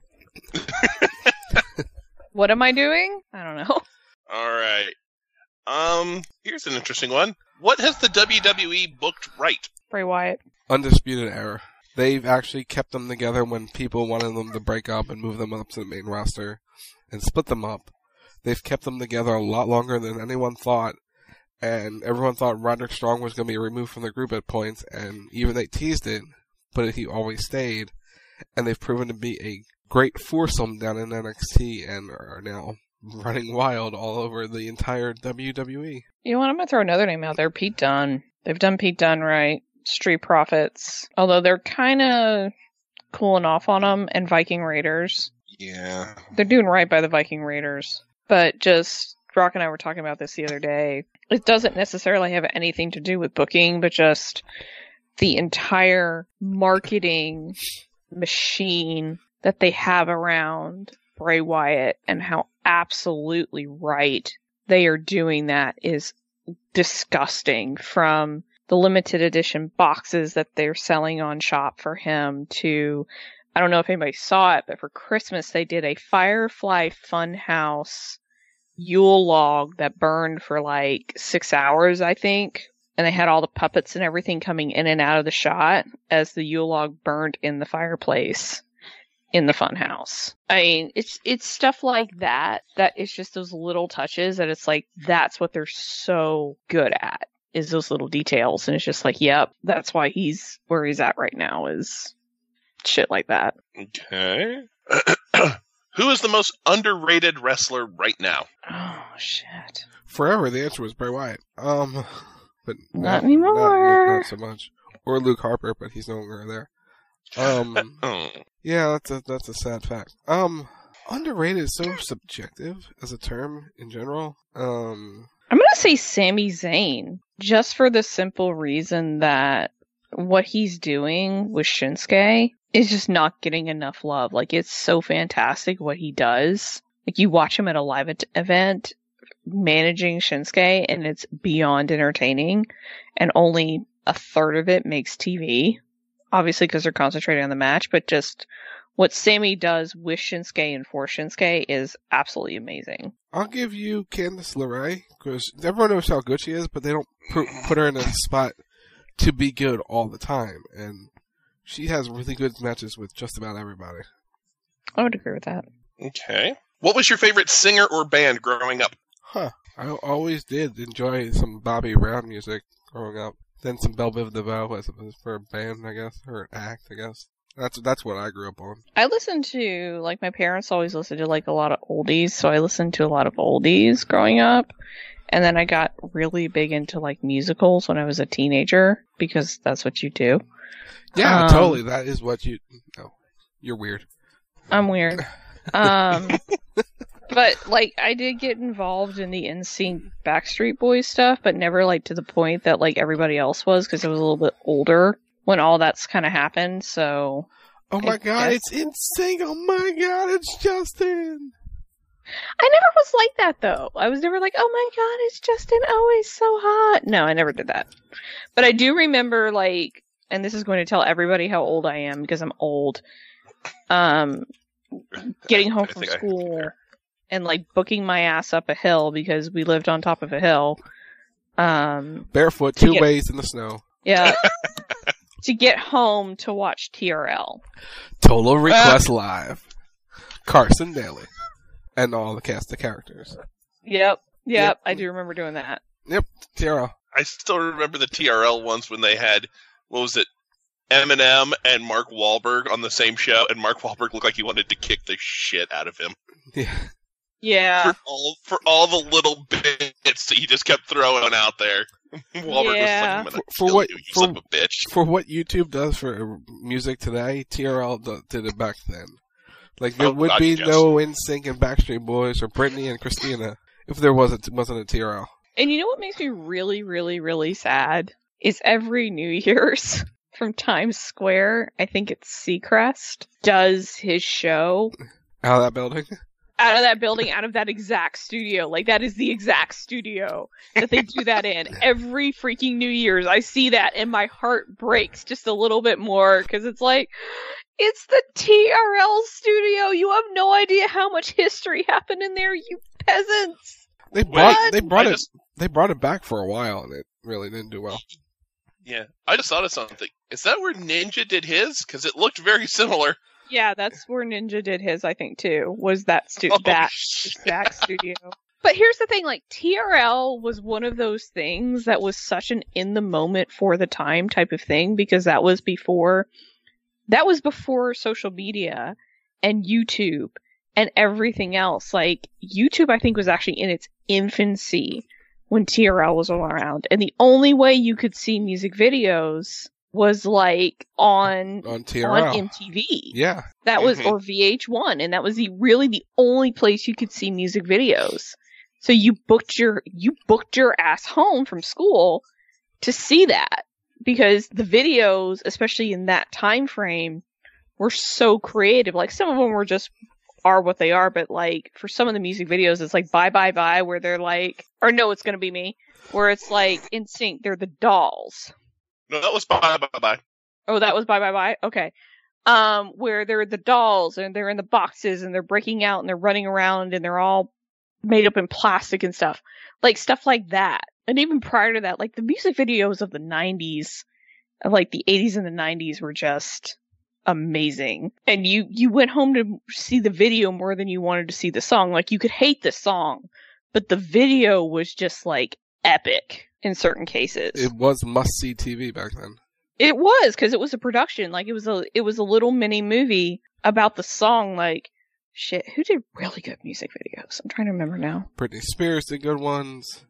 What am I doing? I don't know. All right. Here's an interesting one. What has the WWE booked right? Bray Wyatt. Undisputed Era. They've actually kept them together when people wanted them to break up and move them up to the main roster and split them up. They've kept them together a lot longer than anyone thought, and everyone thought Roderick Strong was going to be removed from the group at points, and even they teased it, but he always stayed, and they've proven to be a great foursome down in NXT and are now running wild all over the entire WWE. You know what? I'm going to throw another name out there. Pete Dunne. They've done Pete Dunne right. Street Profits. Although they're kind of cooling off on them, and Viking Raiders. Yeah. They're doing right by the Viking Raiders. But just, Rock and I were talking about this the other day. It doesn't necessarily have anything to do with booking, but just the entire marketing machine that they have around Bray Wyatt and how absolutely right they are doing that is disgusting. From the limited edition boxes that they're selling on Shop for him to, I don't know if anybody saw it, but for Christmas they did a Firefly Funhouse Yule log that burned for like 6 hours, I think. And they had all the puppets and everything coming in and out of the shot as the Yule log burned in the fireplace in the funhouse. I mean, it's stuff like that it's just those little touches that it's like, that's what they're so good at, is those little details. And it's just like, yep, that's why he's where he's at right now, is shit like that. Okay. Who is the most underrated wrestler right now? Oh, shit. Forever, the answer was Bray Wyatt. But not anymore. Not so much. Or Luke Harper, but he's no longer there. Yeah, that's a sad fact. Underrated is so subjective as a term in general. I'm gonna say Sami Zayn, just for the simple reason that what he's doing with Shinsuke is just not getting enough love. Like, it's so fantastic what he does. Like, you watch him at a live event managing Shinsuke, and it's beyond entertaining, and only a third of it makes TV. Obviously, because they're concentrating on the match, but just what Sami does with Shinsuke and for Shinsuke is absolutely amazing. I'll give you Candice LeRae, because everyone knows how good she is, but they don't put her in a spot to be good all the time, and she has really good matches with just about everybody. I would agree with that. Okay. What was your favorite singer or band growing up? I always did enjoy some Bobby Brown music growing up. Then some Belle Biv DeVoe as for a band, I guess, or an act, I guess. That's what I grew up on. I listened to, like, my parents always listened to, like, a lot of oldies, so I listened to a lot of oldies growing up. And then I got really big into, like, musicals when I was a teenager, because that's what you do. Yeah, totally. That is what you... No, you're weird. I'm weird. But, like, I did get involved in the NSYNC Backstreet Boys stuff, but never, like, to the point that, like, everybody else was, because I was a little bit older when all that's kind of happened, so... Oh my god, it's NSYNC! Oh my god, it's Justin! I never was like that, though. I was never like, oh my god, it's Justin, oh, he's so hot. No, I never did that. But I do remember, like, and this is going to tell everybody how old I am, because I'm old, getting home from school... and, like, booking my ass up a hill because we lived on top of a hill. Barefoot, two ways in the snow. Yeah. To get home to watch TRL. Total Request Live. Carson Daly. And all the cast of characters. Yep. I do remember doing that. Yep, TRL. I still remember the TRL ones when they had, what was it, Eminem and Mark Wahlberg on the same show, and Mark Wahlberg looked like he wanted to kick the shit out of him. Yeah. Yeah. For all the little bits that you just kept throwing out there. Wahlberg was like, I'm gonna kill you son of a bitch. For what YouTube does for music today, TRL did it back then. Like, there would be no NSYNC and Backstreet Boys or Britney and Christina if there wasn't a TRL. And you know what makes me really, really, really sad? Is every New Year's from Times Square, I think it's Seacrest, does his show. Out of that building? Out of that building, out of that exact studio. Like, that is the exact studio that they do that in. Every freaking New Year's, I see that and my heart breaks just a little bit more, because it's like, it's the TRL studio. You have no idea how much history happened in there, you peasants. They brought it back for a while, and it really didn't do well. Yeah, I just thought of something. Is that where Ninja did his? Because it looked very similar. Yeah, that's where Ninja did his, I think, too, was that exact studio. But here's the thing, like, TRL was one of those things that was such an in-the-moment for the time type of thing, because that was before social media and YouTube and everything else. Like, YouTube, I think, was actually in its infancy when TRL was around. And the only way you could see music videos was, like, on TRL. On MTV. Yeah. That was, or VH1, and that was really the only place you could see music videos. So you booked your ass home from school to see that, because the videos, especially in that time frame, were so creative. Like, some of them are what they are, but like for some of the music videos, it's like Bye Bye Bye, where they're like, or no, it's gonna be me, where it's like NSYNC, they're the dolls. No, that was Bye Bye Bye. Oh, that was Bye Bye Bye? Okay. Where they're the dolls and they're in the boxes and they're breaking out and they're running around and they're all made up in plastic and stuff. Like, stuff like that. And even prior to that, like, the music videos of the 90s, of like the 80s and the 90s, were just amazing. And you went home to see the video more than you wanted to see the song. Like, you could hate the song, but the video was just, like, epic in certain cases. It was must-see TV back then. It was, because it was a production. Like, it was a little mini movie about the song. Like, shit, who did really good music videos? I'm trying to remember now. Britney Spears did good ones.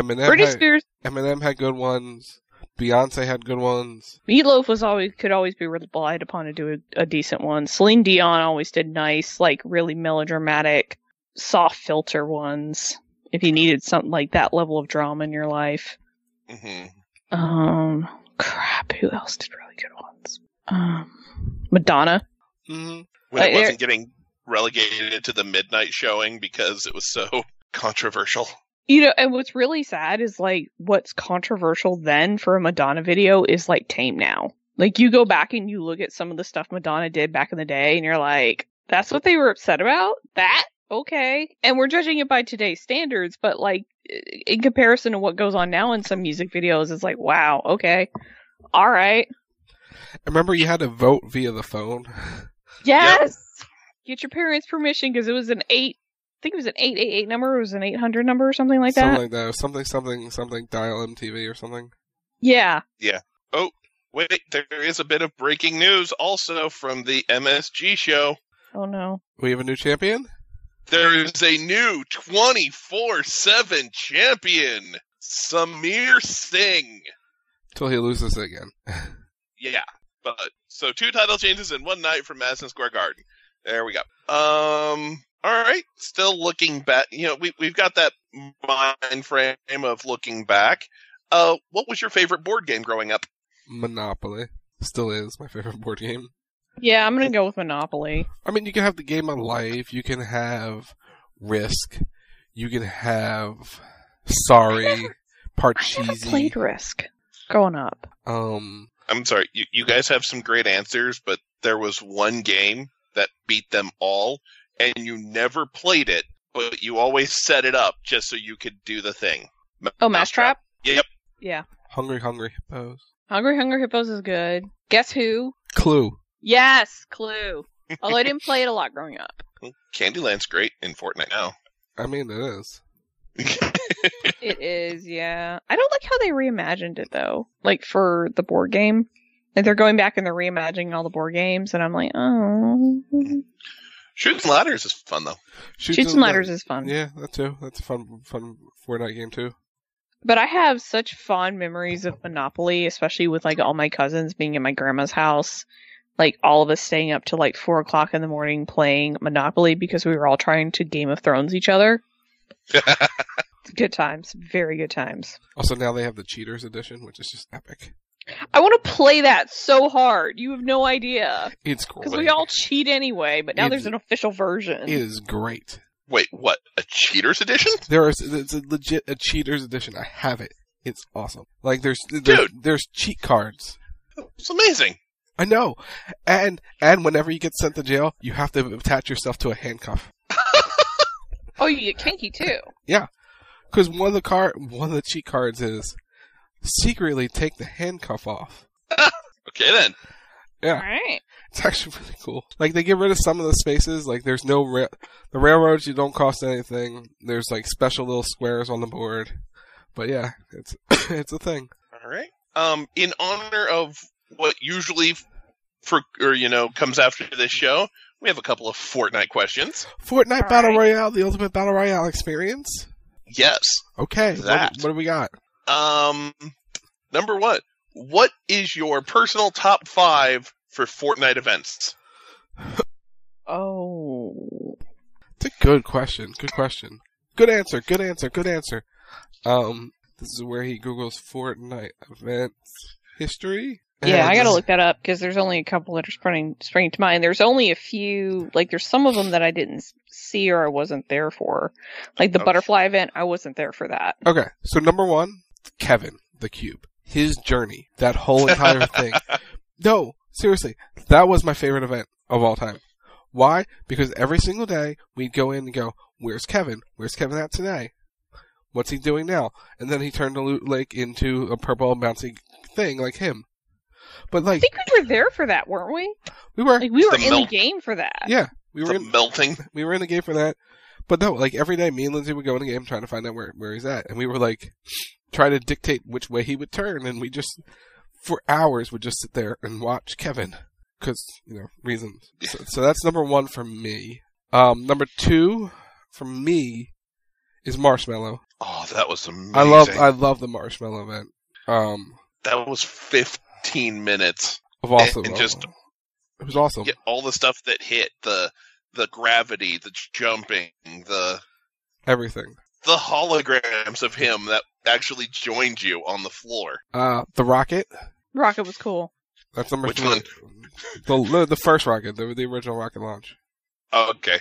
Eminem had good ones. Beyonce had good ones. Meatloaf could always be relied upon to do a decent one. Celine Dion always did nice, like, really melodramatic, soft filter ones, if you needed something like that level of drama in your life. Mm-hmm. Crap, who else did really good ones? Madonna. Mm-hmm. When it wasn't getting relegated to the midnight showing because it was so controversial. You know, and what's really sad is, like, what's controversial then for a Madonna video is, like, tame now. Like, you go back and you look at some of the stuff Madonna did back in the day, and you're like, that's what they were upset about? That? Okay. And we're judging it by today's standards, but, like, in comparison to what goes on now in some music videos, it's like, wow, okay. All right. I remember you had to vote via the phone. Yes! Yep. Get your parents' permission, because it was an 888 number, it was an 800 number or something like that. Something like that. Something dial MTV or something. Yeah. Yeah. Oh, wait, there is a bit of breaking news also from the MSG show. Oh no. We have a new champion? There is a new 24/7 champion, Samir Singh. Till he loses it again. Yeah. But so 2 title changes in one night from Madison Square Garden. There we go. All right. Still looking back. You know, we've got that mind frame of looking back. What was your favorite board game growing up? Monopoly. Still is my favorite board game. Yeah, I'm going to go with Monopoly. I mean, you can have the Game of Life. You can have Risk. You can have Sorry. Parcheesi. I never played Risk growing up. I'm sorry. You guys have some great answers, but there was one game that beat them all, and you never played it, but you always set it up just so you could do the thing. Oh, Mousetrap? Yep. Yeah. Hungry Hippos. Hungry Hippos is good. Guess Who? Clue. Yes, Clue. Although I didn't play it a lot growing up. Candyland's great in Fortnite now. I mean, it is. It is, yeah. I don't like how they reimagined it, though. Like, for the board game. Like, they're going back and they're reimagining all the board games, and I'm like, oh. Shoots and Ladders is fun, though. Shoots and Ladders is fun. Yeah, that too. That's a fun Fortnite game, too. But I have such fond memories of Monopoly, especially with, like, all my cousins being in my grandma's house. Like, all of us staying up till, like, 4 o'clock in the morning playing Monopoly because we were all trying to Game of Thrones each other. Good times. Very good times. Also, now they have the Cheaters edition, which is just epic. I want to play that so hard. You have no idea. It's great. Because we all cheat anyway, but now there's an official version. It is great. Wait, what? A Cheaters edition? It's a legit Cheaters edition. I have it. It's awesome. Like, there's cheat cards. It's amazing. I know. And whenever you get sent to jail, you have to attach yourself to a handcuff. Oh, you get kinky too. Yeah. Because one of the cheat cards is secretly take the handcuff off. Okay then. Yeah. Alright. It's actually really cool. Like, they get rid of some of the spaces. Like, there's no the railroads, you don't cost anything. There's, like, special little squares on the board. But yeah, it's it's a thing. Alright. In honor of what usually comes after this show, we have a couple of Fortnite questions. Fortnite Battle Royale, the ultimate Battle Royale experience? Yes. Okay. That. What do we got? Number 1. What is your personal top 5 for Fortnite events? Oh. It's a good question. Good question. Good answer. Good answer. Good answer. This is where he Googles Fortnite events history. Yeah, I gotta look that up because there's only a couple that are springing to mind. There's only a few, like there's some of them that I didn't see or I wasn't there for. Like the butterfly event, I wasn't there for that. Okay, so number 1, Kevin the Cube. His journey, that whole entire thing. No, seriously, that was my favorite event of all time. Why? Because every single day we'd go in and go, "Where's Kevin? Where's Kevin at today? What's he doing now?" And then he turned the Loot Lake into a purple bouncy thing like him. But like, I think we were there for that, weren't we? We were. Like, we were in the game for that. Yeah, we were melting. We were in the game for that. But no, like every day, me and Lindsay would go in the game trying to find out where he's at, and we were like trying to dictate which way he would turn, and we just for hours would just sit there and watch Kevin because reasons. So that's number 1 for me. Number 2 for me is Marshmallow. Oh, that was amazing. I love the Marshmallow event. That was 15 minutes of awesome. And just it was awesome. Yeah, all the stuff that hit the gravity, the jumping, the everything. The holograms of him that actually joined you on the floor. The rocket. Rocket was cool. That's number Which 3. one? The first rocket, the original rocket launch. Oh, okay.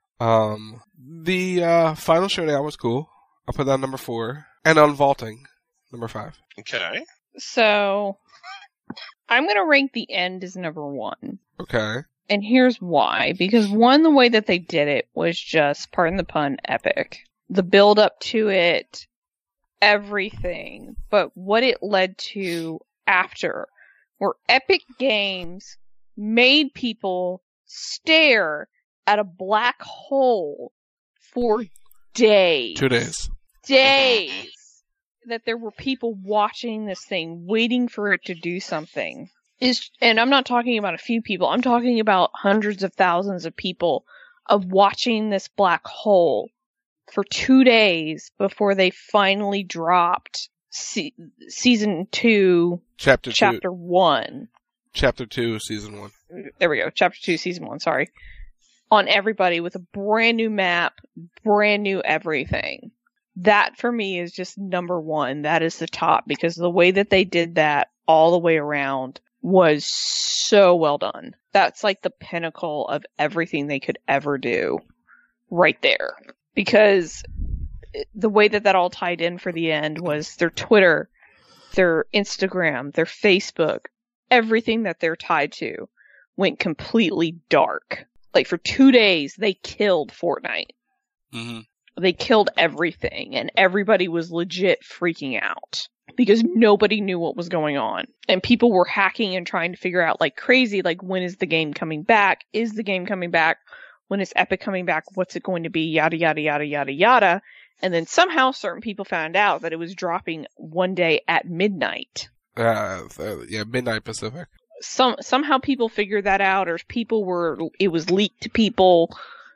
The final showdown was cool. I'll put that number 4. And Unvaulting, number 5. Okay. So, I'm going to rank the end as number 1. Okay. And here's why. Because one, the way that they did it was just, pardon the pun, epic. The build up to it, everything. But what it led to after were epic games made people stare at a black hole for days. 2 days. Days. That there were people watching this thing, waiting for it to do something. And I'm not talking about a few people. I'm talking about hundreds of thousands of people of watching this black hole for 2 days before they finally dropped season 2, chapter 1. Chapter 2, season 1. There we go. Chapter 2, season 1. Sorry. On everybody with a brand new map, brand new everything. That for me is just number 1. That is the top because the way that they did that all the way around was so well done. That's like the pinnacle of everything they could ever do right there. Because the way that all tied in for the end was their Twitter, their Instagram, their Facebook, everything that they're tied to went completely dark. Like for 2 days, they killed Fortnite. Mm-hmm. They killed everything, and everybody was legit freaking out because nobody knew what was going on. And people were hacking and trying to figure out like crazy, like when is the game coming back? Is the game coming back? When is Epic coming back? What's it going to be? Yada, yada, yada, yada, yada. And then somehow certain people found out that it was dropping one day at midnight. Yeah, midnight Pacific. Somehow people figured that out, or it was leaked to people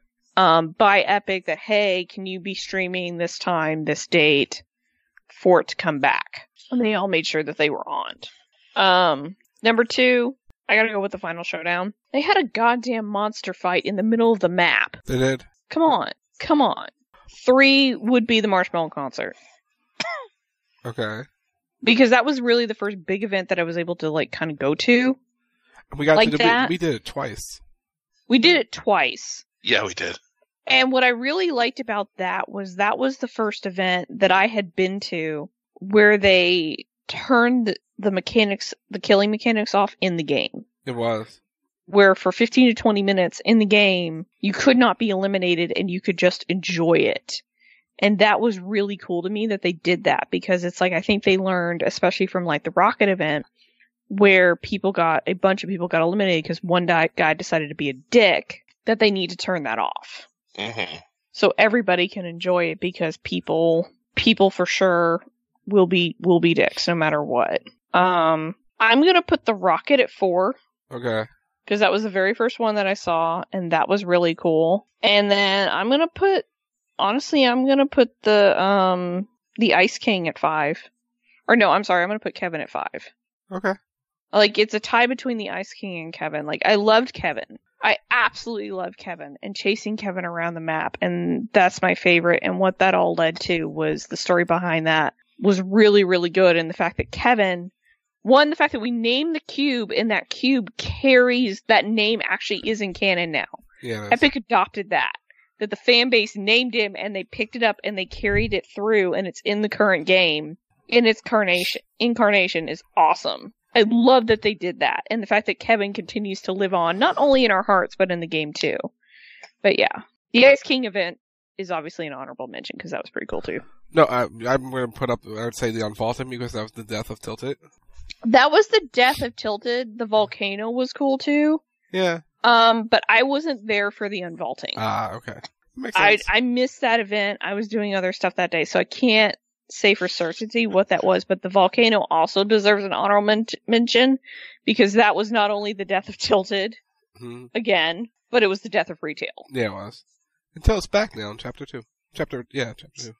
by Epic that, hey, can you be streaming this time, this date, for it to come back? And they all made sure that they were on. Number 2, I gotta go with the final showdown. They had a goddamn monster fight in the middle of the map. They did. Come on. 3 would be the Marshmallow concert. Okay. Because that was really the first big event that I was able to like kind of go to. We got like to that. We did it twice. We did it twice. Yeah, we did. And what I really liked about that was the first event that I had been to where they turned the killing mechanics off in the game. It was. Where for 15 to 20 minutes in the game, you could not be eliminated and you could just enjoy it. And that was really cool to me that they did that because it's like, I think they learned, especially from like the Rocket event, where a bunch of people got eliminated because one guy decided to be a dick, that they need to turn that off. Mm-hmm. So everybody can enjoy it because people for sure will be dicks no matter what. I'm gonna put the Rocket at 4. Okay. Because that was the very first one that I saw, and that was really cool. And then I'm gonna put the Ice King at 5. Or no, I'm sorry, I'm gonna put Kevin at 5. Okay. Like, it's a tie between the Ice King and Kevin. Like, I loved Kevin. I absolutely loved Kevin and chasing Kevin around the map, and that's my favorite. And what that all led to was the story behind that was really, really good. And the fact that Kevin, the fact that we named the cube and that cube carries, that name actually is in canon now. Yeah. Epic adopted that the fan base named him and they picked it up and they carried it through, and it's in the current game. In its incarnation is awesome. I love that they did that, and the fact that Kevin continues to live on, not only in our hearts, but in the game too. But yeah, the Ice King event is obviously an honorable mention, because that was pretty cool too. No, I'm going to put up, I would say, the Unvaulted, because that was the death of Tilted. That was the death of Tilted. The volcano was cool too. Yeah. But I wasn't there for the unvaulting. Okay. Makes sense. I missed that event. I was doing other stuff that day, so I can't say for certainty what that was, but the volcano also deserves an honorable mention, because that was not only the death of Tilted, again, but it was the death of Retail. Yeah, it was. Until it's back now in Chapter 2. Chapter 2.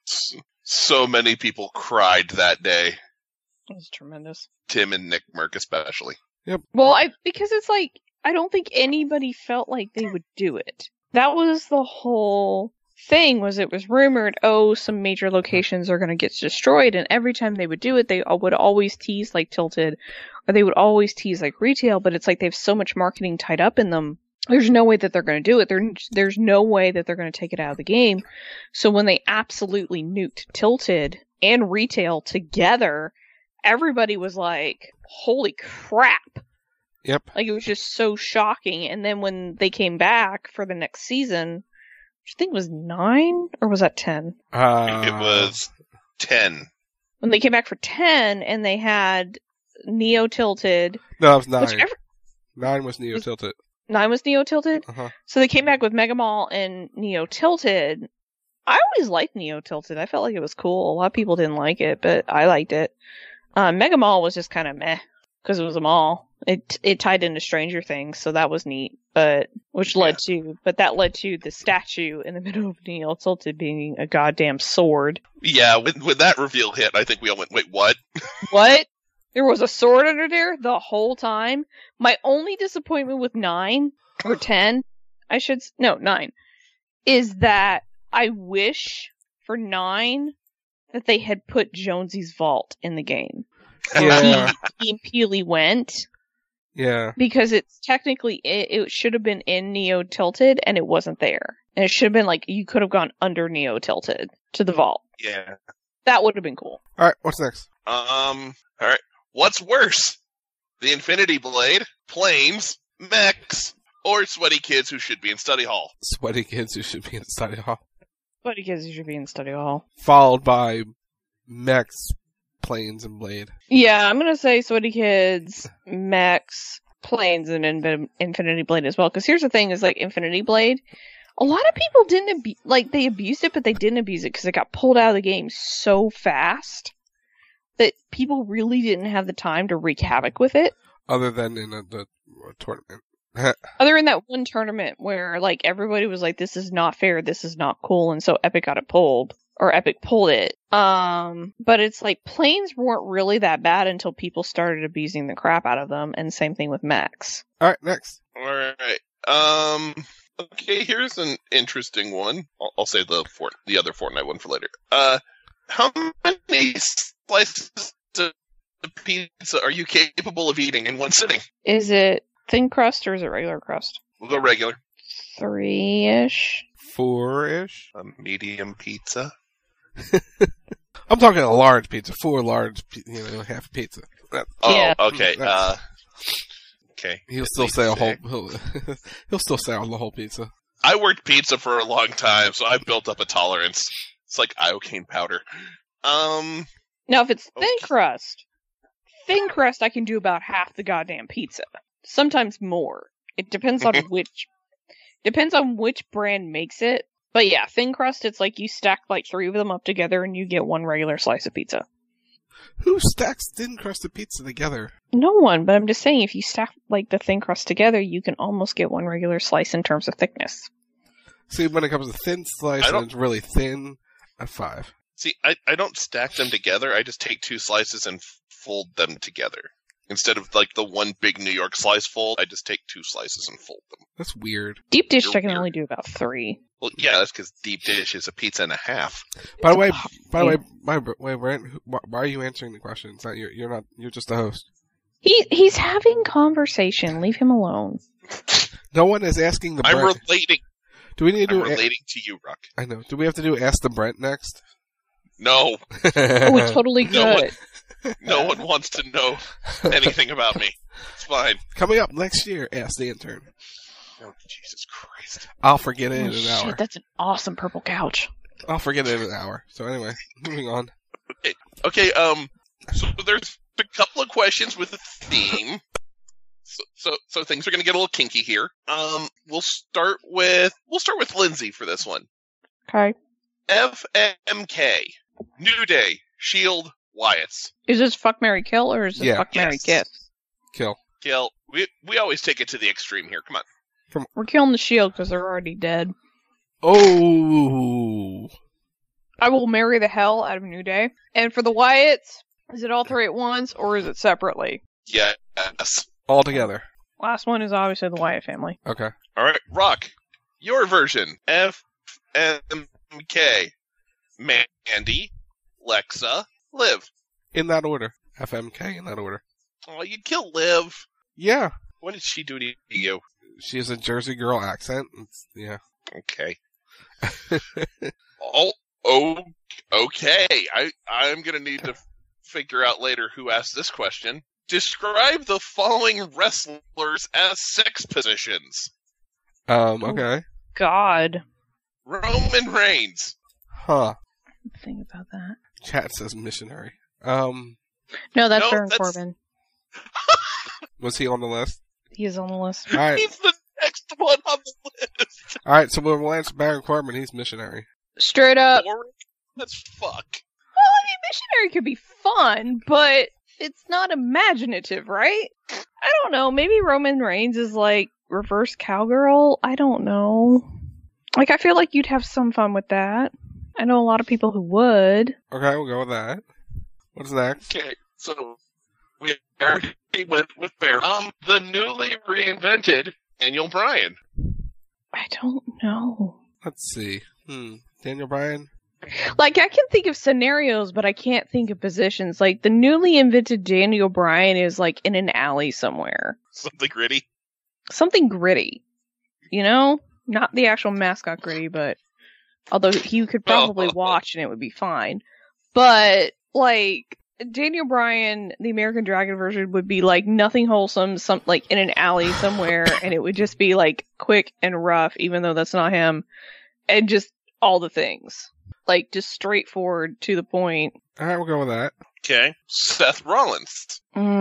So many people cried that day. It was tremendous. Tim and Nick Merck especially. Yep. Well, because it's like, I don't think anybody felt like they would do it. That was the whole thing, was it was rumored, some major locations are going to get destroyed, and every time they would do it, they would always tease like Tilted, or they would always tease like Retail, but it's like they have so much marketing tied up in them, there's no way that they're going to do it. There's no way that they're going to take it out of the game. So when they absolutely nuked Tilted and Retail together, everybody was like, holy crap. Yep. Like, it was just so shocking. And then when they came back for the next season, which I think was 9, or was that 10? It was 10. When they came back for 10, and they had Neo Tilted. No, it was 9. 9 was Neo Tilted. 9 was Neo Tilted? Uh-huh. So they came back with Mega Mall and Neo Tilted. I always liked Neo Tilted. I felt like it was cool. A lot of people didn't like it, but I liked it. Mega Mall was just kind of meh, because it was a mall. It tied into Stranger Things, so that was neat. But that led to the statue in the middle of Neo Tilted being a goddamn sword. Yeah, when that reveal hit, I think we all went, wait, what? What? There was a sword under there the whole time? My only disappointment with 9, or 10, 9, is that I wish for 9 that they had put Jonesy's Vault in the game. Yeah. He and Peely went. Yeah. Because it's technically, it should have been in Neo Tilted, and it wasn't there. And it should have been like, you could have gone under Neo Tilted to the vault. Yeah. That would have been cool. Alright, what's next? Alright. What's worse? The Infinity Blade, planes, mechs, or sweaty kids who should be in study hall? Sweaty kids who should be in study hall. Sweaty kids who should be in study hall. Followed by mechs, planes, and blade. Yeah, I'm gonna say sweaty kids, mechs, planes, and Infinity Blade as well. Because here's the thing: is like Infinity Blade, a lot of people didn't they abused it, but they didn't abuse it because it got pulled out of the game so fast that people really didn't have the time to wreak havoc with it. Other than in the tournament. Other than that one tournament where like everybody was like, "This is not fair. This is not cool," and so Epic got it pulled. Or Epic pulled it. But it's like, planes weren't really that bad until people started abusing the crap out of them, and same thing with mechs. Alright, next. Alright. Okay, here's an interesting one. I'll save the other Fortnite one for later. How many slices of pizza are you capable of eating in one sitting? Is it thin crust or is it regular crust? We'll go regular. 3-ish. 4-ish? A medium pizza. I'm talking a large pizza. 4 large, half pizza. Oh, okay. Okay. He'll still say a whole. He'll still say on the whole pizza. I worked pizza for a long time, so I've built up a tolerance. It's like iocane powder. Now, if it's thin crust, thin crust, I can do about half the goddamn pizza. Sometimes more. It depends on which brand makes it. But yeah, thin crust, it's like you stack like 3 of them up together and you get 1 regular slice of pizza. Who stacks thin crusted pizza together? No one, but I'm just saying if you stack like the thin crust together, you can almost get 1 regular slice in terms of thickness. See, when it comes to thin slice and it's really thin, at 5. See, I don't stack them together. I just take 2 slices and fold them together. Instead of like the 1 big New York slice fold, I just take 2 slices and fold them. That's weird. Deep dish, I can only do about 3. Well, yeah, that's because deep dish is a pizza and a half. By the way, Brent, why are you answering the question? It's not you're just the host. He's having conversation. Leave him alone. No one is asking the Brent. I'm relating. Do we need to relating to you, Ruck. I know. Do we have to do Ask the Brent next? No. Oh, we totally could. No one wants to know anything about me. It's fine. Coming up next year, Ask the Intern. Oh, Jesus Christ. I'll forget it in an hour. Shit, that's an awesome purple couch. I'll forget it in an hour. So anyway, moving on. Okay, so there's a couple of questions with a theme. So things are going to get a little kinky here. We'll start with Lindsay for this one. Okay. FMK, New Day, Shield, Wyatts. Is this fuck, marry, kill, or is this fuck, marry, kiss? Kill. Kill. We always take it to the extreme here. Come on. We're killing the Shield because they're already dead. Oh. I will marry the hell out of New Day. And for the Wyatts, is it all 3 at once or is it separately? Yes. All together. Last one is obviously the Wyatt family. Okay. All right, Rock, your version. FMK, Mandy, Lexa, Liv. In that order. FMK in that order. Oh, you'd kill Liv. Yeah. What did she do to you? She has a Jersey girl accent. Yeah. Okay. Okay. I'm going to need to figure out later who asked this question. Describe the following wrestlers as sex positions. Okay. God. Roman Reigns. Huh. Think about that. Chat says missionary. No, that's Baron Corbin. Was he on the list? He is on the list. All right. He's the next one on the list. All right, so we'll answer Baron Corbin. He's missionary. Straight up. That's fuck. Well, I mean, missionary could be fun, but it's not imaginative, right? I don't know. Maybe Roman Reigns is like reverse cowgirl. I don't know. Like, I feel like you'd have some fun with that. I know a lot of people who would. Okay, we'll go with that. What's next? Okay, so we already went with Bear. The newly reinvented Daniel Bryan. I don't know. Let's see. Daniel Bryan? Like, I can think of scenarios, but I can't think of positions. Like, the newly invented Daniel Bryan is, like, in an alley somewhere. Something gritty? Something gritty. You know? Not the actual mascot gritty, but... Although he could probably watch and it would be fine. But, like, Daniel Bryan, the American Dragon version, would be, like, nothing wholesome, like, in an alley somewhere, and it would just be, like, quick and rough, even though that's not him. And just all the things. Like, just straightforward, to the point. Alright, we'll go with that. Okay. Seth Rollins.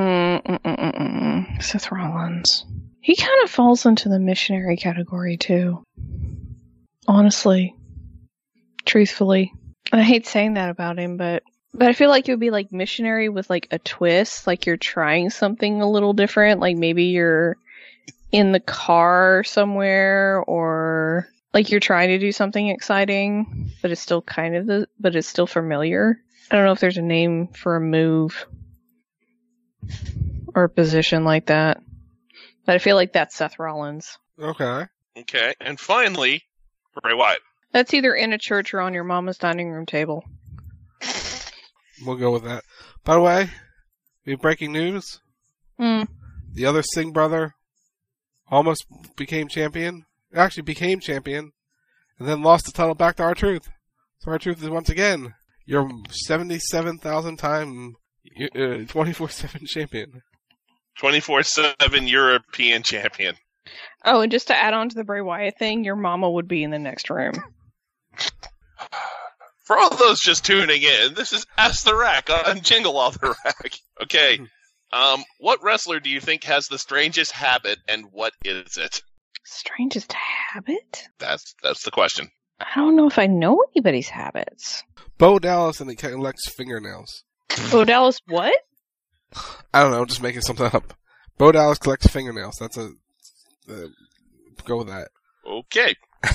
Seth Rollins. He kind of falls into the missionary category, too. Honestly. Truthfully. And I hate saying that about him, but I feel like it would be like missionary with like a twist, like you're trying something a little different, like maybe you're in the car somewhere, or like you're trying to do something exciting, but it's still but it's still familiar. I don't know if there's a name for a move or a position like that, but I feel like that's Seth Rollins. Okay. Okay, and finally, Bray Wyatt. That's either in a church or on your mama's dining room table. We'll go with that. By the way, we have breaking news. The other Singh brother almost became champion. Actually became champion. And then lost the title back to R-Truth. So R-Truth is once again your 77,000 time 24/7 champion. 24/7 European champion. Oh, and just to add on to the Bray Wyatt thing, your mama would be in the next room. For all those just tuning in, this is Ask the Rack on Jingle All the Rack. Okay, What wrestler do you think has the strangest habit, and what is it? Strangest habit? That's the question. I don't know if I know anybody's habits. Bo Dallas, and he collects fingernails. Bo Dallas what? I don't know, just making something up. Bo Dallas collects fingernails. That's a... go with that. Okay.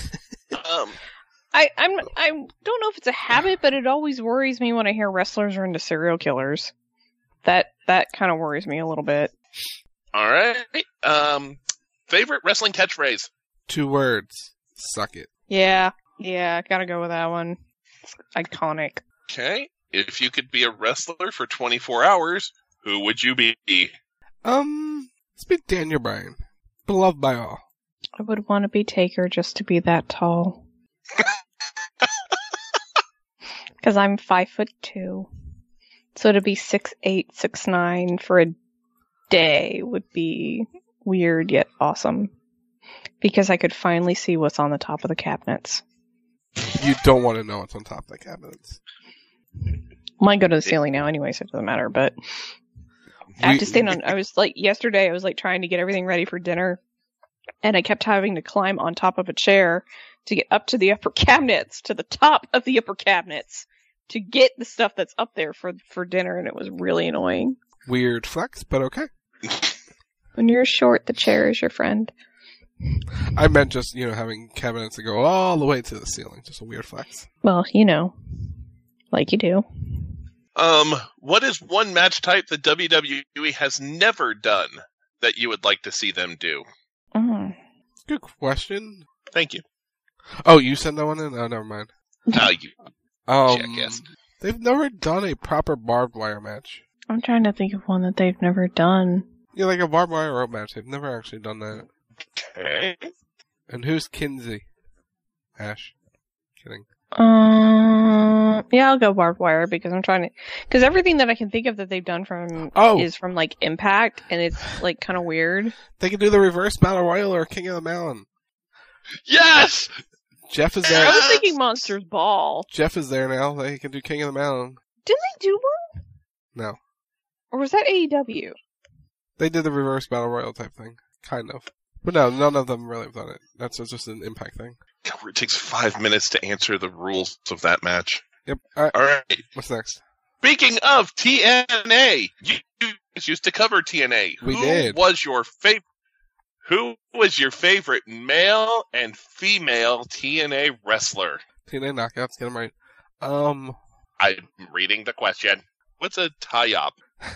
I don't know if it's a habit, but it always worries me when I hear wrestlers are into serial killers. That kind of worries me a little bit. All right. Favorite wrestling catchphrase? 2 words. Suck it. Yeah, gotta go with that one. It's iconic. Okay. If you could be a wrestler for 24 hours, who would you be? Let's be Daniel Bryan. Beloved by all. I would want to be Taker just to be that tall. Because I'm 5'2". So to be 6'8", 6'9" for a day would be weird yet awesome. Because I could finally see what's on the top of the cabinets. You don't want to know what's on top of the cabinets. Mine go to the ceiling now anyway, so it doesn't matter, but I have to stand on, yesterday I was trying to get everything ready for dinner, and I kept having to climb on top of a chair to get up to the upper cabinets, to the top of the upper cabinets, to get the stuff that's up there for dinner, and it was really annoying. Weird flex, but okay. When you're short, the chair is your friend. I meant just, having cabinets that go all the way to the ceiling. Just a weird flex. Well, like you do. What is one match type that WWE has never done that you would like to see them do? Good question. Thank you. Oh, you sent that one in? Oh, never mind. Oh, you jackass. They've never done a proper barbed wire match. I'm trying to think of one that they've never done. Yeah, like a barbed wire rope match. They've never actually done that. Okay. And who's Kinsey? Ash. Kidding. Yeah, I'll go barbed wire because because everything that I can think of that they've done is from Impact, and it's kind of weird. They could do the reverse battle royal or King of the Mountain. Yes! Jeff is there. I was thinking Monsters Ball. Jeff is there now. They can do King of the Mountain. Didn't they do one? No. Or was that AEW? They did the reverse battle royal type thing. Kind of. But no, none of them really have done it. That's just an Impact thing. It takes 5 minutes to answer the rules of that match. Yep. All right. What's next? Speaking of TNA, you used to cover TNA. We did. Who was your favorite male and female TNA wrestler? TNA Knockouts, get them right. I'm reading the question. What's a tie-up?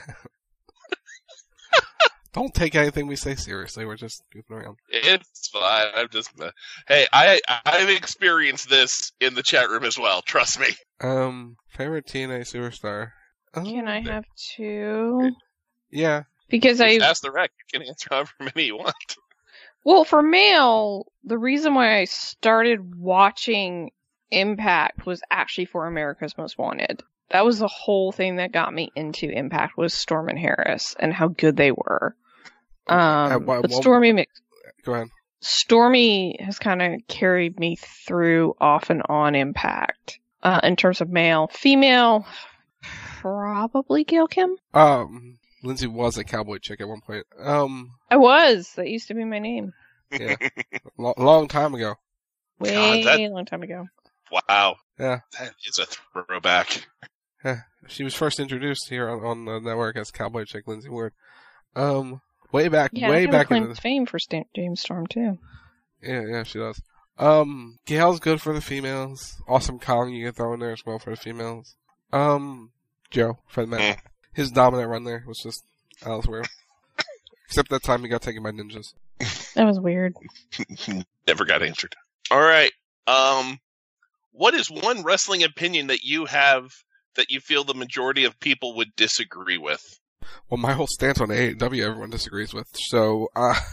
Don't take anything we say seriously. We're just goofing around. It's fine. I'm just... Hey, I've experienced this in the chat room as well. Trust me. Favorite TNA superstar. Can I have 2? Yeah. Because Ask the rec. You can answer however many you want. Well, for male, the reason why I started watching Impact was actually for America's Most Wanted. That was the whole thing that got me into Impact was Storm and Harris and how good they were. But Stormy Go ahead. Stormy has kind of carried me through off and on Impact. In terms of male. Female, probably Gail Kim. Lindsay was a cowboy chick at one point. I was. That used to be my name. Yeah. Long time ago. Long time ago. Wow. Yeah. That is a throwback. Yeah. She was first introduced here on the network as cowboy chick Lindsay Ward. Way back in fame for James Storm too. Yeah, she does. Gail's good for the females. Awesome Kong you can throw in there as well for the females. Joe for the men. His dominant run there was just elsewhere. Except that time he got taken by ninjas. That was weird. Never got answered. All right. What is one wrestling opinion that you have that you feel the majority of people would disagree with? Well, my whole stance on AEW everyone disagrees with, so...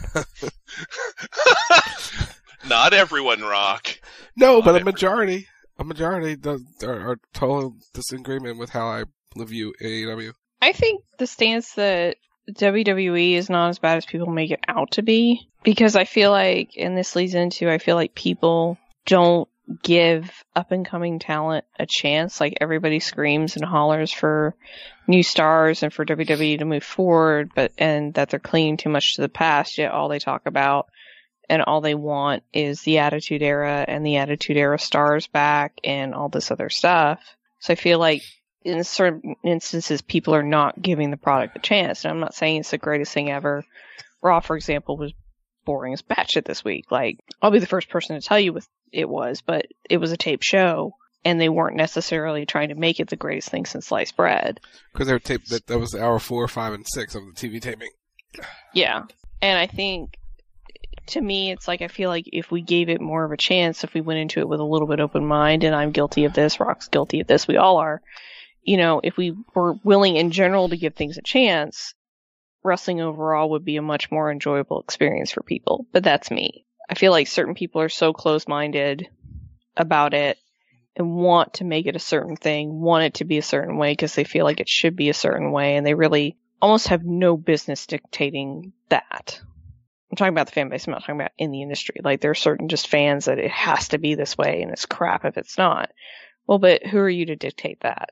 Not everyone, Rock. No, but a majority are total disagreement with how I view AEW. I think the stance that WWE is not as bad as people make it out to be, because I feel like, and this leads into, I feel like people don't give up-and-coming talent a chance. Like, everybody screams and hollers for new stars and for WWE to move forward, and that they're clinging too much to the past, yet all they talk about and all they want is the Attitude Era and the Attitude Era stars back and all this other stuff. So I feel like in certain instances, people are not giving the product a chance. And I'm not saying it's the greatest thing ever. Raw, for example, was boring as batshit this week. Like, I'll be the first person to tell you it was, but it was a taped show, and they weren't necessarily trying to make it the greatest thing since sliced bread. Because they were taped, that was hour 4, 5, and 6 of the TV taping. Yeah. And I think, to me, it's like, I feel like if we gave it more of a chance, if we went into it with a little bit open mind, and I'm guilty of this, Rock's guilty of this, we all are, if we were willing in general to give things a chance, wrestling overall would be a much more enjoyable experience for people. But that's me. I feel like certain people are so close-minded about it and want to make it a certain thing, want it to be a certain way because they feel like it should be a certain way, and they really almost have no business dictating that. I'm talking about the fan base, I'm not talking about in the industry. Like, there are certain just fans that it has to be this way, and it's crap if it's not. Well, but who are you to dictate that?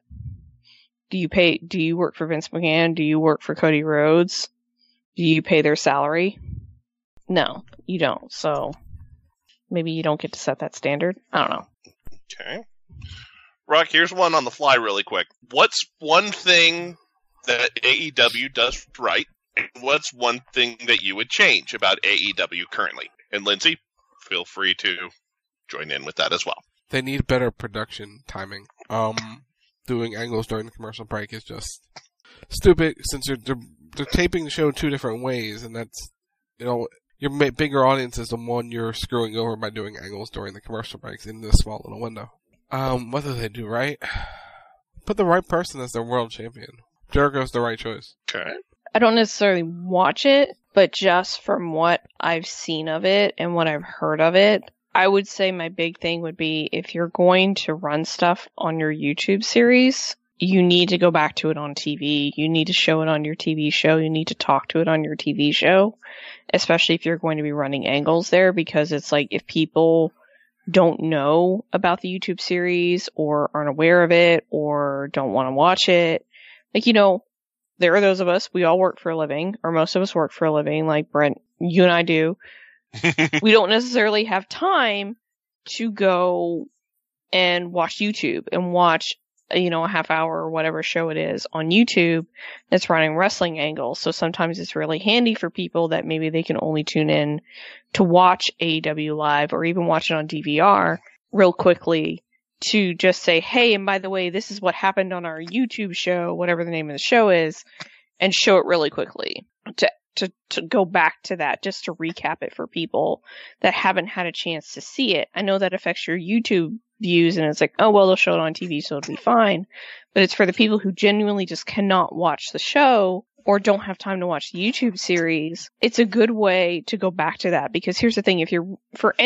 Do you work for Vince McMahon? Do you work for Cody Rhodes? Do you pay their salary? No, you don't. So maybe you don't get to set that standard. I don't know. Okay. Rock, here's one on the fly really quick. What's one thing that AEW does right? And what's one thing that you would change about AEW currently? And Lindsay, feel free to join in with that as well. They need better production timing. Doing angles during the commercial break is just stupid, since they're taping the show 2 different ways, and that's, your bigger audience is the one you're screwing over by doing angles during the commercial breaks in this small little window. What do they do right? Put the right person as their world champion. Jericho's the right choice. Okay. I don't necessarily watch it, but just from what I've seen of it and what I've heard of it, I would say my big thing would be, if you're going to run stuff on your YouTube series, you need to go back to it on TV. You need to show it on your TV show. You need to talk to it on your TV show, especially if you're going to be running angles there, because it's like, if people don't know about the YouTube series or aren't aware of it or don't want to watch it, like, there are those of us, we all work for a living, or most of us work for a living, like Brent, you and I do. We don't necessarily have time to go and watch YouTube and watch, a half hour or whatever show it is on YouTube that's running wrestling angles. So sometimes it's really handy for people that maybe they can only tune in to watch AEW live or even watch it on DVR real quickly to just say, hey, and by the way, this is what happened on our YouTube show, whatever the name of the show is, and show it really quickly. To go back to that, just to recap it for people that haven't had a chance to see it. I know that affects your YouTube views, and it's like, oh, well, they'll show it on TV, so it'll be fine. But it's for the people who genuinely just cannot watch the show or don't have time to watch the YouTube series. It's a good way to go back to that, because here's the thing: if you're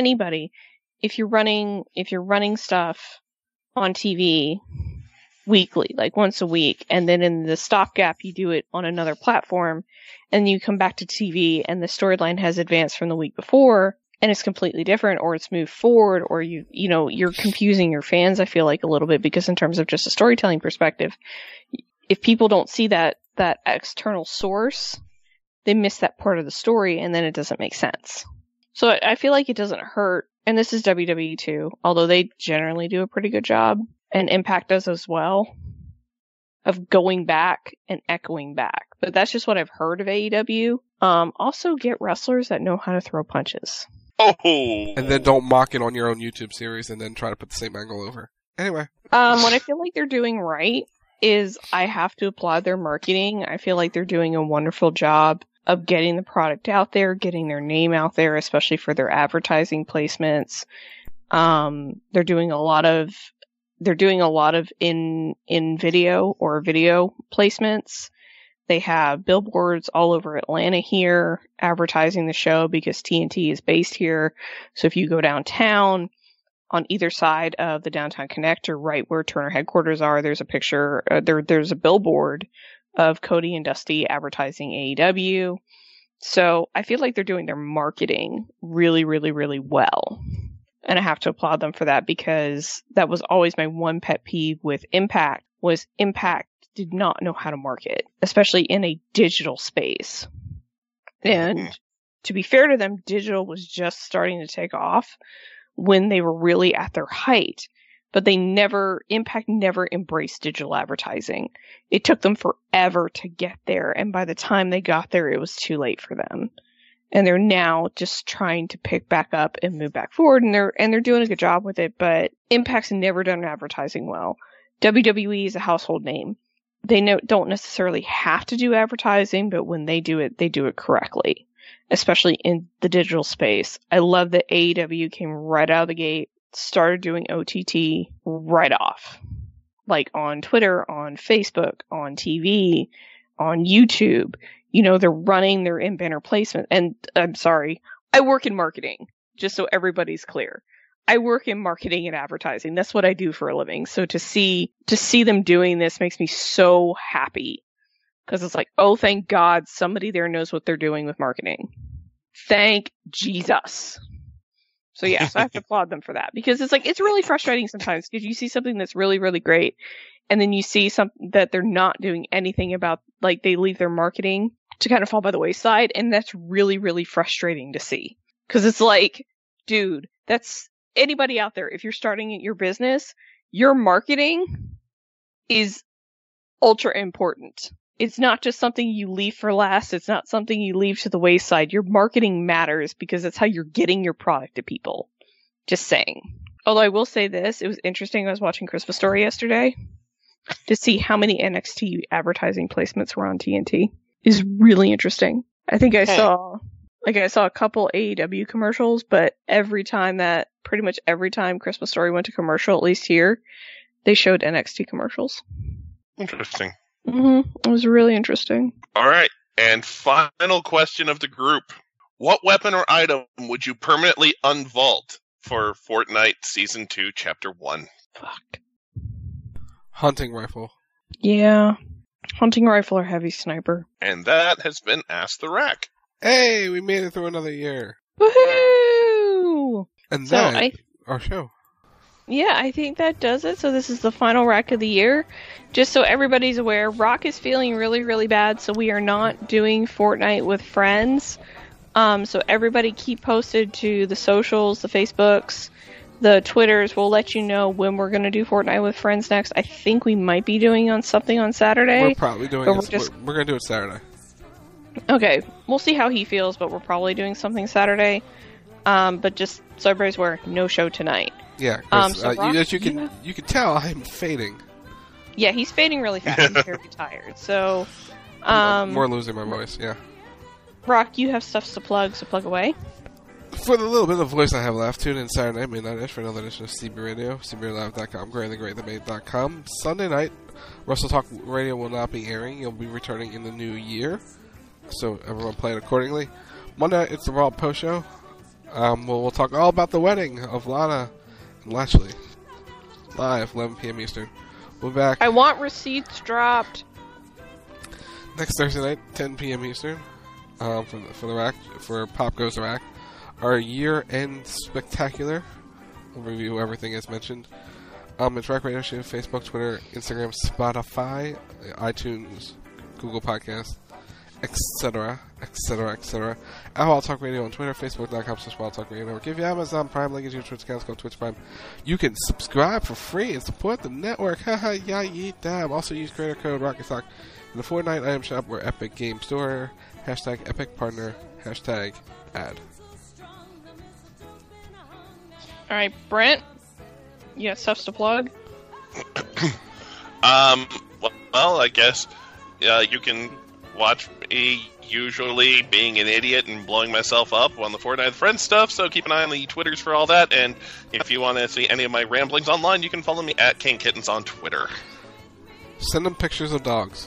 running stuff on TV weekly, like once a week, and then in the stopgap you do it on another platform, and you come back to TV and the storyline has advanced from the week before and it's completely different, or it's moved forward, or you're confusing your fans, I feel like, a little bit, because in terms of just a storytelling perspective, if people don't see that external source, they miss that part of the story, and then it doesn't make sense. So I feel like it doesn't hurt, and this is WWE too, although they generally do a pretty good job, and Impact does as well, of going back and echoing back. But that's just what I've heard of AEW. Also get wrestlers that know how to throw punches. Oh! And then don't mock it on your own YouTube series and then try to put the same angle over. Anyway. What I feel like they're doing right is, I have to applaud their marketing. I feel like they're doing a wonderful job of getting the product out there, getting their name out there, especially for their advertising placements. They're doing a lot of in video or video placements. They have billboards all over Atlanta here advertising the show, because TNT is based here. So if you go downtown, on either side of the downtown connector, right where Turner headquarters are, there's a picture, there's a billboard of Cody and Dusty advertising AEW. So I feel like they're doing their marketing really, really, really well. And I have to applaud them for that, because that was always my one pet peeve with Impact, was Impact did not know how to market, especially in a digital space. And to be fair to them, digital was just starting to take off when they were really at their height. But Impact never embraced digital advertising. It took them forever to get there, and by the time they got there, it was too late for them. And they're now just trying to pick back up and move back forward, and they're doing a good job with it, but Impact's never done advertising well. WWE is a household name. They don't necessarily have to do advertising, but when they do it correctly, especially in the digital space. I love that AEW came right out of the gate, started doing OTT right off. Like on Twitter, on Facebook, on TV, on YouTube. You know, they're running their in-banner placement. And I'm sorry, I work in marketing, just so everybody's clear. I work in marketing and advertising. That's what I do for a living. So to see them doing this makes me so happy. Because it's like, oh, thank God somebody there knows what they're doing with marketing. Thank Jesus. So yes, I have to applaud them for that, because it's like, it's really frustrating sometimes, because you see something that's really, really great, and then you see something that they're not doing anything about, like they leave their marketing to kind of fall by the wayside, and that's really, really frustrating to see. Because it's like, dude, that's anybody out there, if you're starting your business, your marketing is ultra important. It's not just something you leave for last. It's not something you leave to the wayside. Your marketing matters, because that's how you're getting your product to people. Just saying. Although I will say this, it was interesting. I was watching Christmas Story yesterday to see how many NXT advertising placements were on TNT. Is really interesting. I think I saw a couple AEW commercials, but pretty much every time Christmas Story went to commercial, at least here, they showed NXT commercials. Interesting. It was really interesting. All right. And final question of the group. What weapon or item would you permanently unvault for Fortnite Season 2, Chapter 1? Fuck. Hunting rifle. Yeah. Hunting rifle or heavy sniper. And that has been Ask the Rack. Hey, we made it through another year. Woohoo! And then our show. Yeah, I think that does it. So this is the final rack of the year. Just so everybody's aware, Rock is feeling really, really bad, so we are not doing Fortnite with friends. So everybody keep posted to the socials, the Facebooks, the Twitters. We'll let you know when we're going to do Fortnite with friends next. I think we might be doing something on Saturday. We're probably doing it. We're going to do it Saturday. Okay, we'll see how he feels, but we're probably doing something Saturday. But just so everybody's aware, no show tonight. Yeah, so Rock, as you can tell, I'm fading. Yeah, he's fading really fast. He's very tired. So, more losing my voice. Yeah. Rock, you have stuff to plug, so plug away. For the little bit of voice I have left, tune in Saturday midnight-ish for another edition of CB Radio, CBRadio.com, GrayTheGreatTheMade.com. Sunday night, Russell Talk Radio will not be airing. You'll be returning in the new year, so everyone plan accordingly. Monday night, it's the Raw Post Show. We'll talk all about the wedding of Lana and Lashley. Live, 11 p.m. Eastern. We'll be back. I want receipts dropped. Next Thursday night, 10 p.m. Eastern, for the rack, for Pop Goes the Rack. Our year-end spectacular. We'll review everything as mentioned. It's Rack Radio Show, Facebook, Twitter, Instagram, Spotify, iTunes, Google Podcasts, etc., etc., etc. At Wild Talk Radio on Twitter, Facebook.com/Wild Talk Radio Network. If you have Amazon Prime, link is your Twitch account, it's called Twitch Prime. You can subscribe for free and support the network. Haha, yeah, yeet, damn. Also use creator code ROCKETSOCK in the Fortnite item shop or Epic Game Store. Hashtag Epic Partner. Hashtag ad. Alright, Brent, you got stuff to plug? Well, I guess you can watch me usually being an idiot and blowing myself up on the Fortnite Friends stuff, so keep an eye on the Twitters for all that, and if you want to see any of my ramblings online, you can follow me at King Kittens on Twitter. Send them pictures of dogs.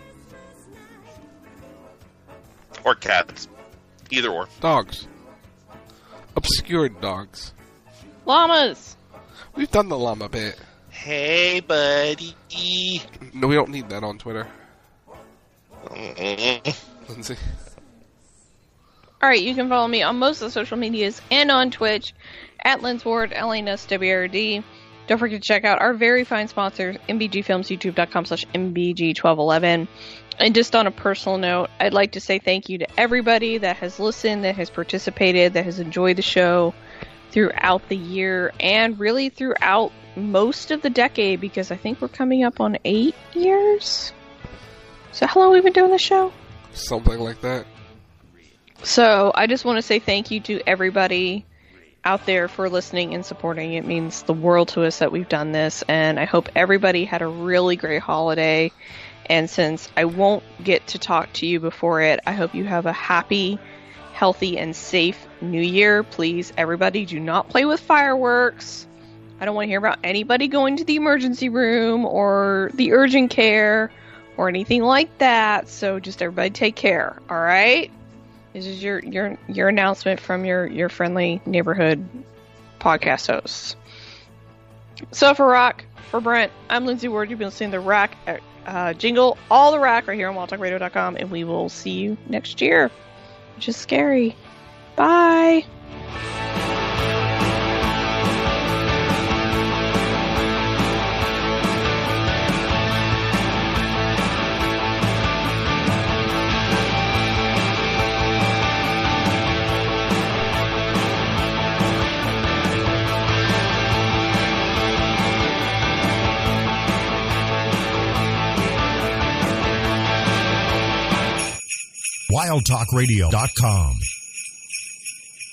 Or cats. Either or. Dogs. Obscured dogs. Llamas! We've done the llama bit. Hey, buddy. No, we don't need that on Twitter. Lindsay. Alright, you can follow me on most of the social medias and on Twitch at Lensward, LNSWRD. Don't forget to check out our very fine sponsors, MBG Films, youtube.com/MBG1211. And just on a personal note, I'd like to say thank you to everybody that has listened, that has participated, that has enjoyed the show throughout the year, and really throughout most of the decade, because I think we're coming up on 8 years. So how long have we been doing this show? Something like that. So I just want to say thank you to everybody out there for listening and supporting. It means the world to us that we've done this, and I hope everybody had a really great holiday. And since I won't get to talk to you before it, I hope you have a happy, healthy, and safe New Year. Please, everybody, do not play with fireworks. I don't want to hear about anybody going to the emergency room or the urgent care or anything like that. So just everybody take care, all right? This is your announcement from your friendly neighborhood podcast hosts. So for Rock, for Brent, I'm Lindsay Ward. You've been listening to the Rack jingle, all the Rack, right here on WildTalkRadio.com, and we will see you next year, which is scary. Bye. WildTalkRadio.com